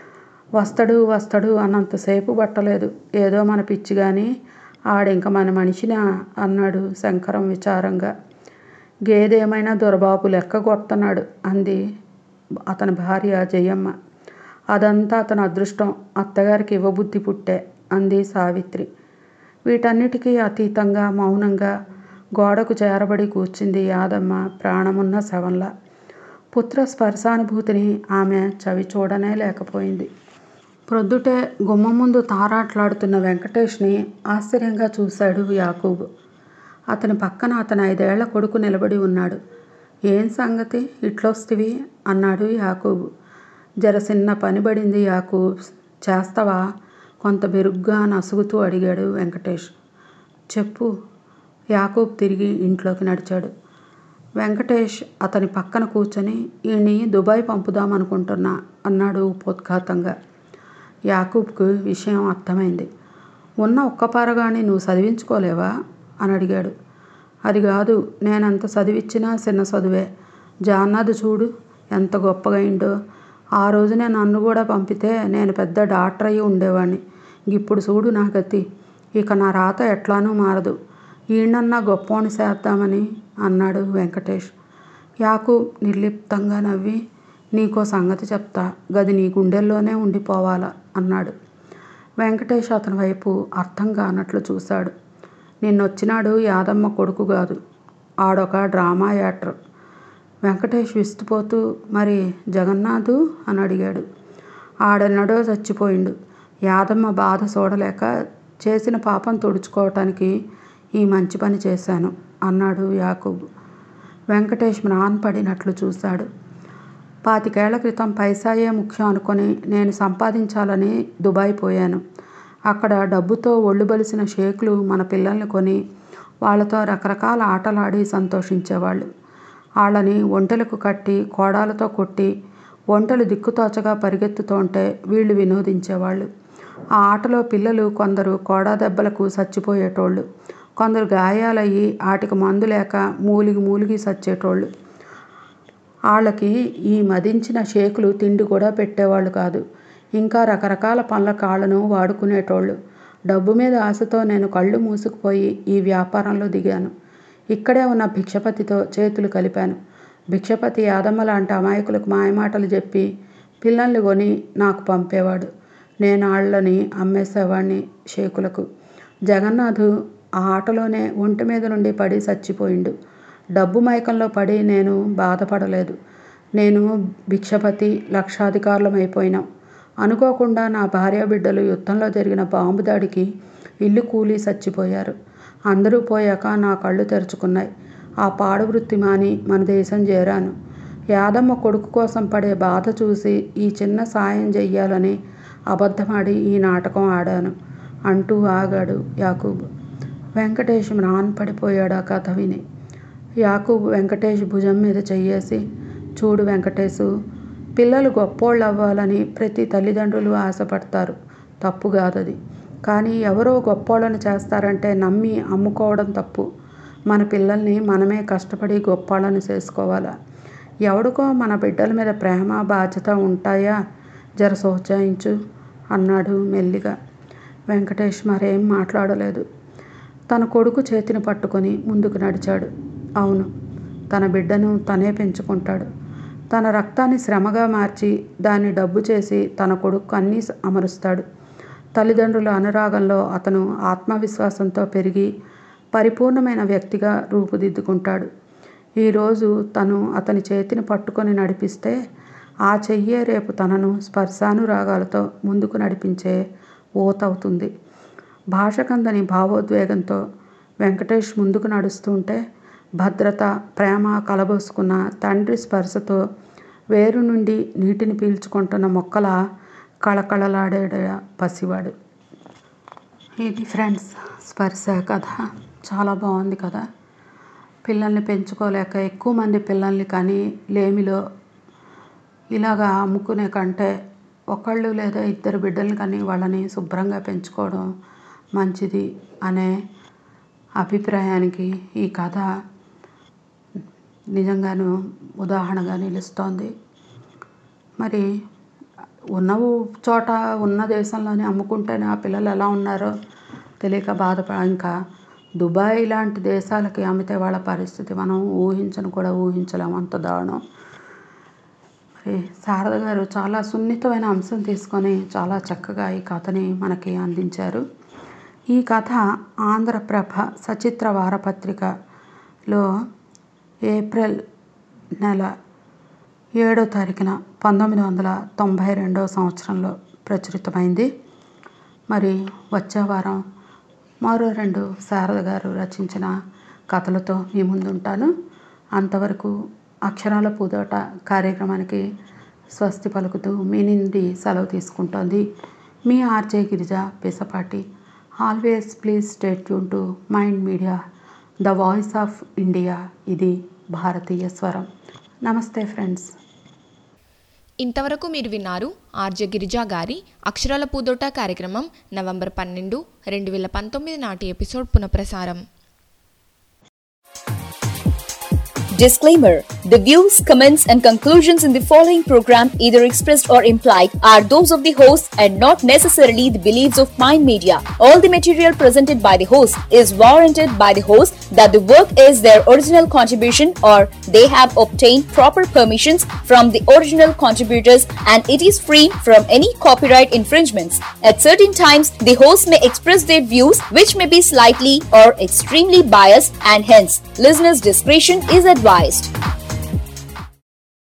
వస్తడు వస్తడు అన్నంతసేపు పట్టలేదు. ఏదో మన పిచ్చి కానీ ఆడింక మన మనిషినా అన్నాడు శంకరం విచారంగా. గేదేమైనా దొరబాబు లెక్క కొడుతున్నాడు అంది అతని భార్య జయమ్మ. అదంతా అతని అదృష్టం, అత్తగారికి ఇవ్వబుద్ధి పుట్టే అంది సావిత్రి. వీటన్నిటికీ అతీతంగా మౌనంగా గోడకు చేరబడి కూర్చుంది యాదమ్మ ప్రాణమున్న శవంలా. పుత్ర స్పర్శానుభూతిని ఆమె చవి చూడనే లేకపోయింది. ప్రొద్దుటే గుమ్మం ముందు తారాట్లాడుతున్న వెంకటేష్ని ఆశ్చర్యంగా చూశాడు యాకూబ్. అతని పక్కన అతని ఐదేళ్ల కొడుకు నిలబడి ఉన్నాడు. ఏం సంగతి ఇట్లొస్తివి అన్నాడు యాకూబ్. జర చిన్న పని పడింది యాకూబ్, చేస్తావా కొంత బెరుగ్గా నసుగుతూ అడిగాడు వెంకటేష్. చెప్పు. యాకూబ్ తిరిగి ఇంట్లోకి నడిచాడు. వెంకటేష్ అతని పక్కన కూర్చొని ఈయన్ని దుబాయ్ పంపుదామనుకుంటున్నా అన్నాడు ఉపోద్ఘాతంగా. యాకూబ్కు విషయం అర్థమైంది. ఉన్న ఒక్క పారగాని నువ్వు చదివించుకోలేవా అని అడిగాడు. అది కాదు, నేనంత చదివిచ్చినా చిన్న చదువే. జాన్నాథ్ చూడు ఎంత గొప్పగా అయిండో. ఆ రోజునే నన్ను కూడా పంపితే నేను పెద్ద డాక్టర్ అయ్యి ఉండేవాడిని. ఇప్పుడు చూడు నా గతి. ఇక నా రాత ఎట్లానూ మారదు. ఈయనన్నా గొప్పవాణ్ణి చేద్దామని అన్నాడు వెంకటేష్. యాకూబ్ నిర్లిప్తంగా నవ్వి, నీకో సంగతి చెప్తా, గది నీ గుండెల్లోనే ఉండిపోవాలా అన్నాడు. వెంకటేష్ అతని వైపు అర్థం కానట్లు చూశాడు. నిన్నొచ్చినాడు యాదమ్మ కొడుకు కాదు, ఆడొక డ్రామా యాక్టర్. వెంకటేష్ విస్తుపోతూ, మరి జగన్నాథు అని అడిగాడు. ఆడెన్నడో చచ్చిపోయిండు. యాదమ్మ బాధ చూడలేక చేసిన పాపం తుడుచుకోవటానికి ఈ మంచి పని చేశాను అన్నాడు యాకూబ్. వెంకటేష్ మ్రాన్పడినట్లు చూశాడు. పాతికేళ్ల క్రితం పైసాయే ముఖ్యం అనుకొని నేను సంపాదించాలని దుబాయ్ పోయాను. అక్కడ డబ్బుతో ఒళ్ళు బలిసిన షేకులు మన పిల్లల్ని కొని వాళ్ళతో రకరకాల ఆటలాడి సంతోషించేవాళ్ళు. వాళ్ళని ఒంటెలకు కట్టి కోడాలతో కొట్టి ఒంటెలు దిక్కుతోచగా పరిగెత్తుతుంటే వీళ్ళు వినోదించేవాళ్ళు. ఆ ఆటలో పిల్లలు కొందరు కోడా దెబ్బలకు చచ్చిపోయేటోళ్ళు, కొందరు గాయాలయ్యి ఆటికి మందు లేక మూలిగి మూలిగి చచ్చేటోళ్ళు. వాళ్ళకి ఈ మదించిన షేకులు తిండి కూడా పెట్టేవాళ్ళు కాదు. ఇంకా రకరకాల పనుల కాళ్ళను వాడుకునేటోళ్ళు. డబ్బు మీద ఆశతో నేను కళ్ళు మూసుకుపోయి ఈ వ్యాపారంలో దిగాను. ఇక్కడే ఉన్న భిక్షపతితో చేతులు కలిపాను. భిక్షపతి యాదమ్మ లాంటి అమాయకులకు మాయమాటలు చెప్పి పిల్లల్ని కొని నాకు పంపేవాడు. నేను వాళ్ళని అమ్మేసేవాడిని షేకులకు. జగన్నాథు ఆ ఆటలోనే ఒంటి మీద నుండి పడి చచ్చిపోయిండు. డబ్బు మైకంలో పడి నేను బాధపడలేదు. నేను భిక్షపతి లక్షాధికారులం అయిపోయినాం. అనుకోకుండా నా భార్య బిడ్డలు యుద్ధంలో జరిగిన బాంబు దాడికి ఇల్లు కూలి చచ్చిపోయారు. అందరూ పోయాక నా కళ్ళు తెరుచుకున్నాయి. ఆ పాడు వృత్తి మాని మన దేశం చేరాను. యాదమ్మ కొడుకు కోసం పడే బాధ చూసి ఈ చిన్న సాయం చెయ్యాలని అబద్ధమాడి ఈ నాటకం ఆడాను అంటూ ఆగాడు యాకూబ్. వెంకటేష్ మ్రాన్ పడిపోయాడు ఆ కథ విని. యాకూబ్ వెంకటేష్ భుజం మీద చెయ్యేసి, చూడు వెంకటేశు, పిల్లలు గొప్పోళ్ళు అవ్వాలని ప్రతి తల్లిదండ్రులు ఆశపడతారు, తప్పు కాదది. కానీ ఎవరో గొప్పోళ్ళని చేస్తారంటే నమ్మి అమ్ముకోవడం తప్పు. మన పిల్లల్ని మనమే కష్టపడి గొప్పోళ్ళని చేసుకోవాలా. ఎవడికో మన బిడ్డల మీద ప్రేమ బాధ్యత ఉంటాయా? జర సోచాయించు అన్నాడు మెల్లిగా. వెంకటేష్ మరేం మాట్లాడలేదు. తన కొడుకు చేతిని పట్టుకొని ముందుకు నడిచాడు. అవును, తన బిడ్డను తనే పెంచుకుంటాడు. తన రక్తాన్ని శ్రమగా మార్చి దాన్ని డబ్బు చేసి తన కొడుకు అన్నీ అమరుస్తాడు. తల్లిదండ్రుల అనురాగంలో అతను ఆత్మవిశ్వాసంతో పెరిగి పరిపూర్ణమైన వ్యక్తిగా రూపుదిద్దుకుంటాడు. ఈరోజు తను అతని చేతిని పట్టుకొని నడిపిస్తే ఆ చెయ్యే రేపు తనను స్పర్శానురాగాలతో ముందుకు నడిపించే ఓతవుతుంది. భాషకందని భావోద్వేగంతో వెంకటేష్ ముందుకు నడుస్తుంటే భద్రత, ప్రేమ కలబోసుకున్న తండ్రి స్పర్శతో వేరు నుండి నీటిని పీల్చుకుంటున్న మొక్కల కళకళలాడే పసివాడు. ఇది ఫ్రెండ్స్ స్పర్శ కథ. చాలా బాగుంది కదా. పిల్లల్ని పెంచుకోలేక ఎక్కువ మంది పిల్లల్ని కానీ లేమిలో ఇలాగా అమ్ముకునే కంటే ఒకళ్ళు లేదా ఇద్దరు బిడ్డలు కానీ వాళ్ళని శుభ్రంగా పెంచుకోవడం మంచిది అనే అభిప్రాయానికి ఈ కథ నిజంగాను ఉదాహరణగా నిలుస్తోంది. మరి ఉన్న చోట ఉన్న దేశంలోనే అమ్ముకుంటేనే ఆ పిల్లలు ఎలా ఉన్నారో తెలియక బాధపడ, ఇంకా దుబాయ్ లాంటి దేశాలకి అమ్మితే వాళ్ళ పరిస్థితి మనం ఊహించను కూడా ఊహించలేము, అంత దారుణం. మరి శారద గారు చాలా సున్నితమైన అంశం తీసుకొని చాలా చక్కగా ఈ కథని మనకి అందించారు. ఈ కథ ఆంధ్రప్రభ సచిత్ర వారపత్రికలో ఏప్రిల్ నెల ఏడో తారీఖున పంతొమ్మిది వందల తొంభై రెండవ సంవత్సరంలో ప్రచురితమైంది. మరి వచ్చే వారం మరో రెండు శారద గారు రచించిన కథలతో మీ ముందుంటాను. అంతవరకు అక్షరాల పూదోట కార్యక్రమానికి స్వస్తి పలుకుతూ మీ నుండి సెలవు తీసుకుంటోంది మీ RJ Girija Pisapati. Always please stay tune to Mind Media, the voice of India. ఇది భారతీయ స్వరం. నమస్తే ఫ్రెండ్స్. ఇంతవరకు మీరు విన్నారు ఆర్జే గిరిజా గారి అక్షరాల పూదోట కార్యక్రమం నవంబర్ పన్నెండు రెండు వేల పంతొమ్మిది నాటి ఎపిసోడ్ పునఃప్రసారం. Disclaimer: the views, comments and conclusions in the following program, either expressed or implied, are those of the host and not necessarily the beliefs of Mind Media. All the material presented by the host is warranted by the host that the work is their original contribution or they have obtained proper permissions from the original contributors and it is free from any copyright infringements. At certain times, the host may express their views which may be slightly or extremely biased and hence listeners' discretion is advised.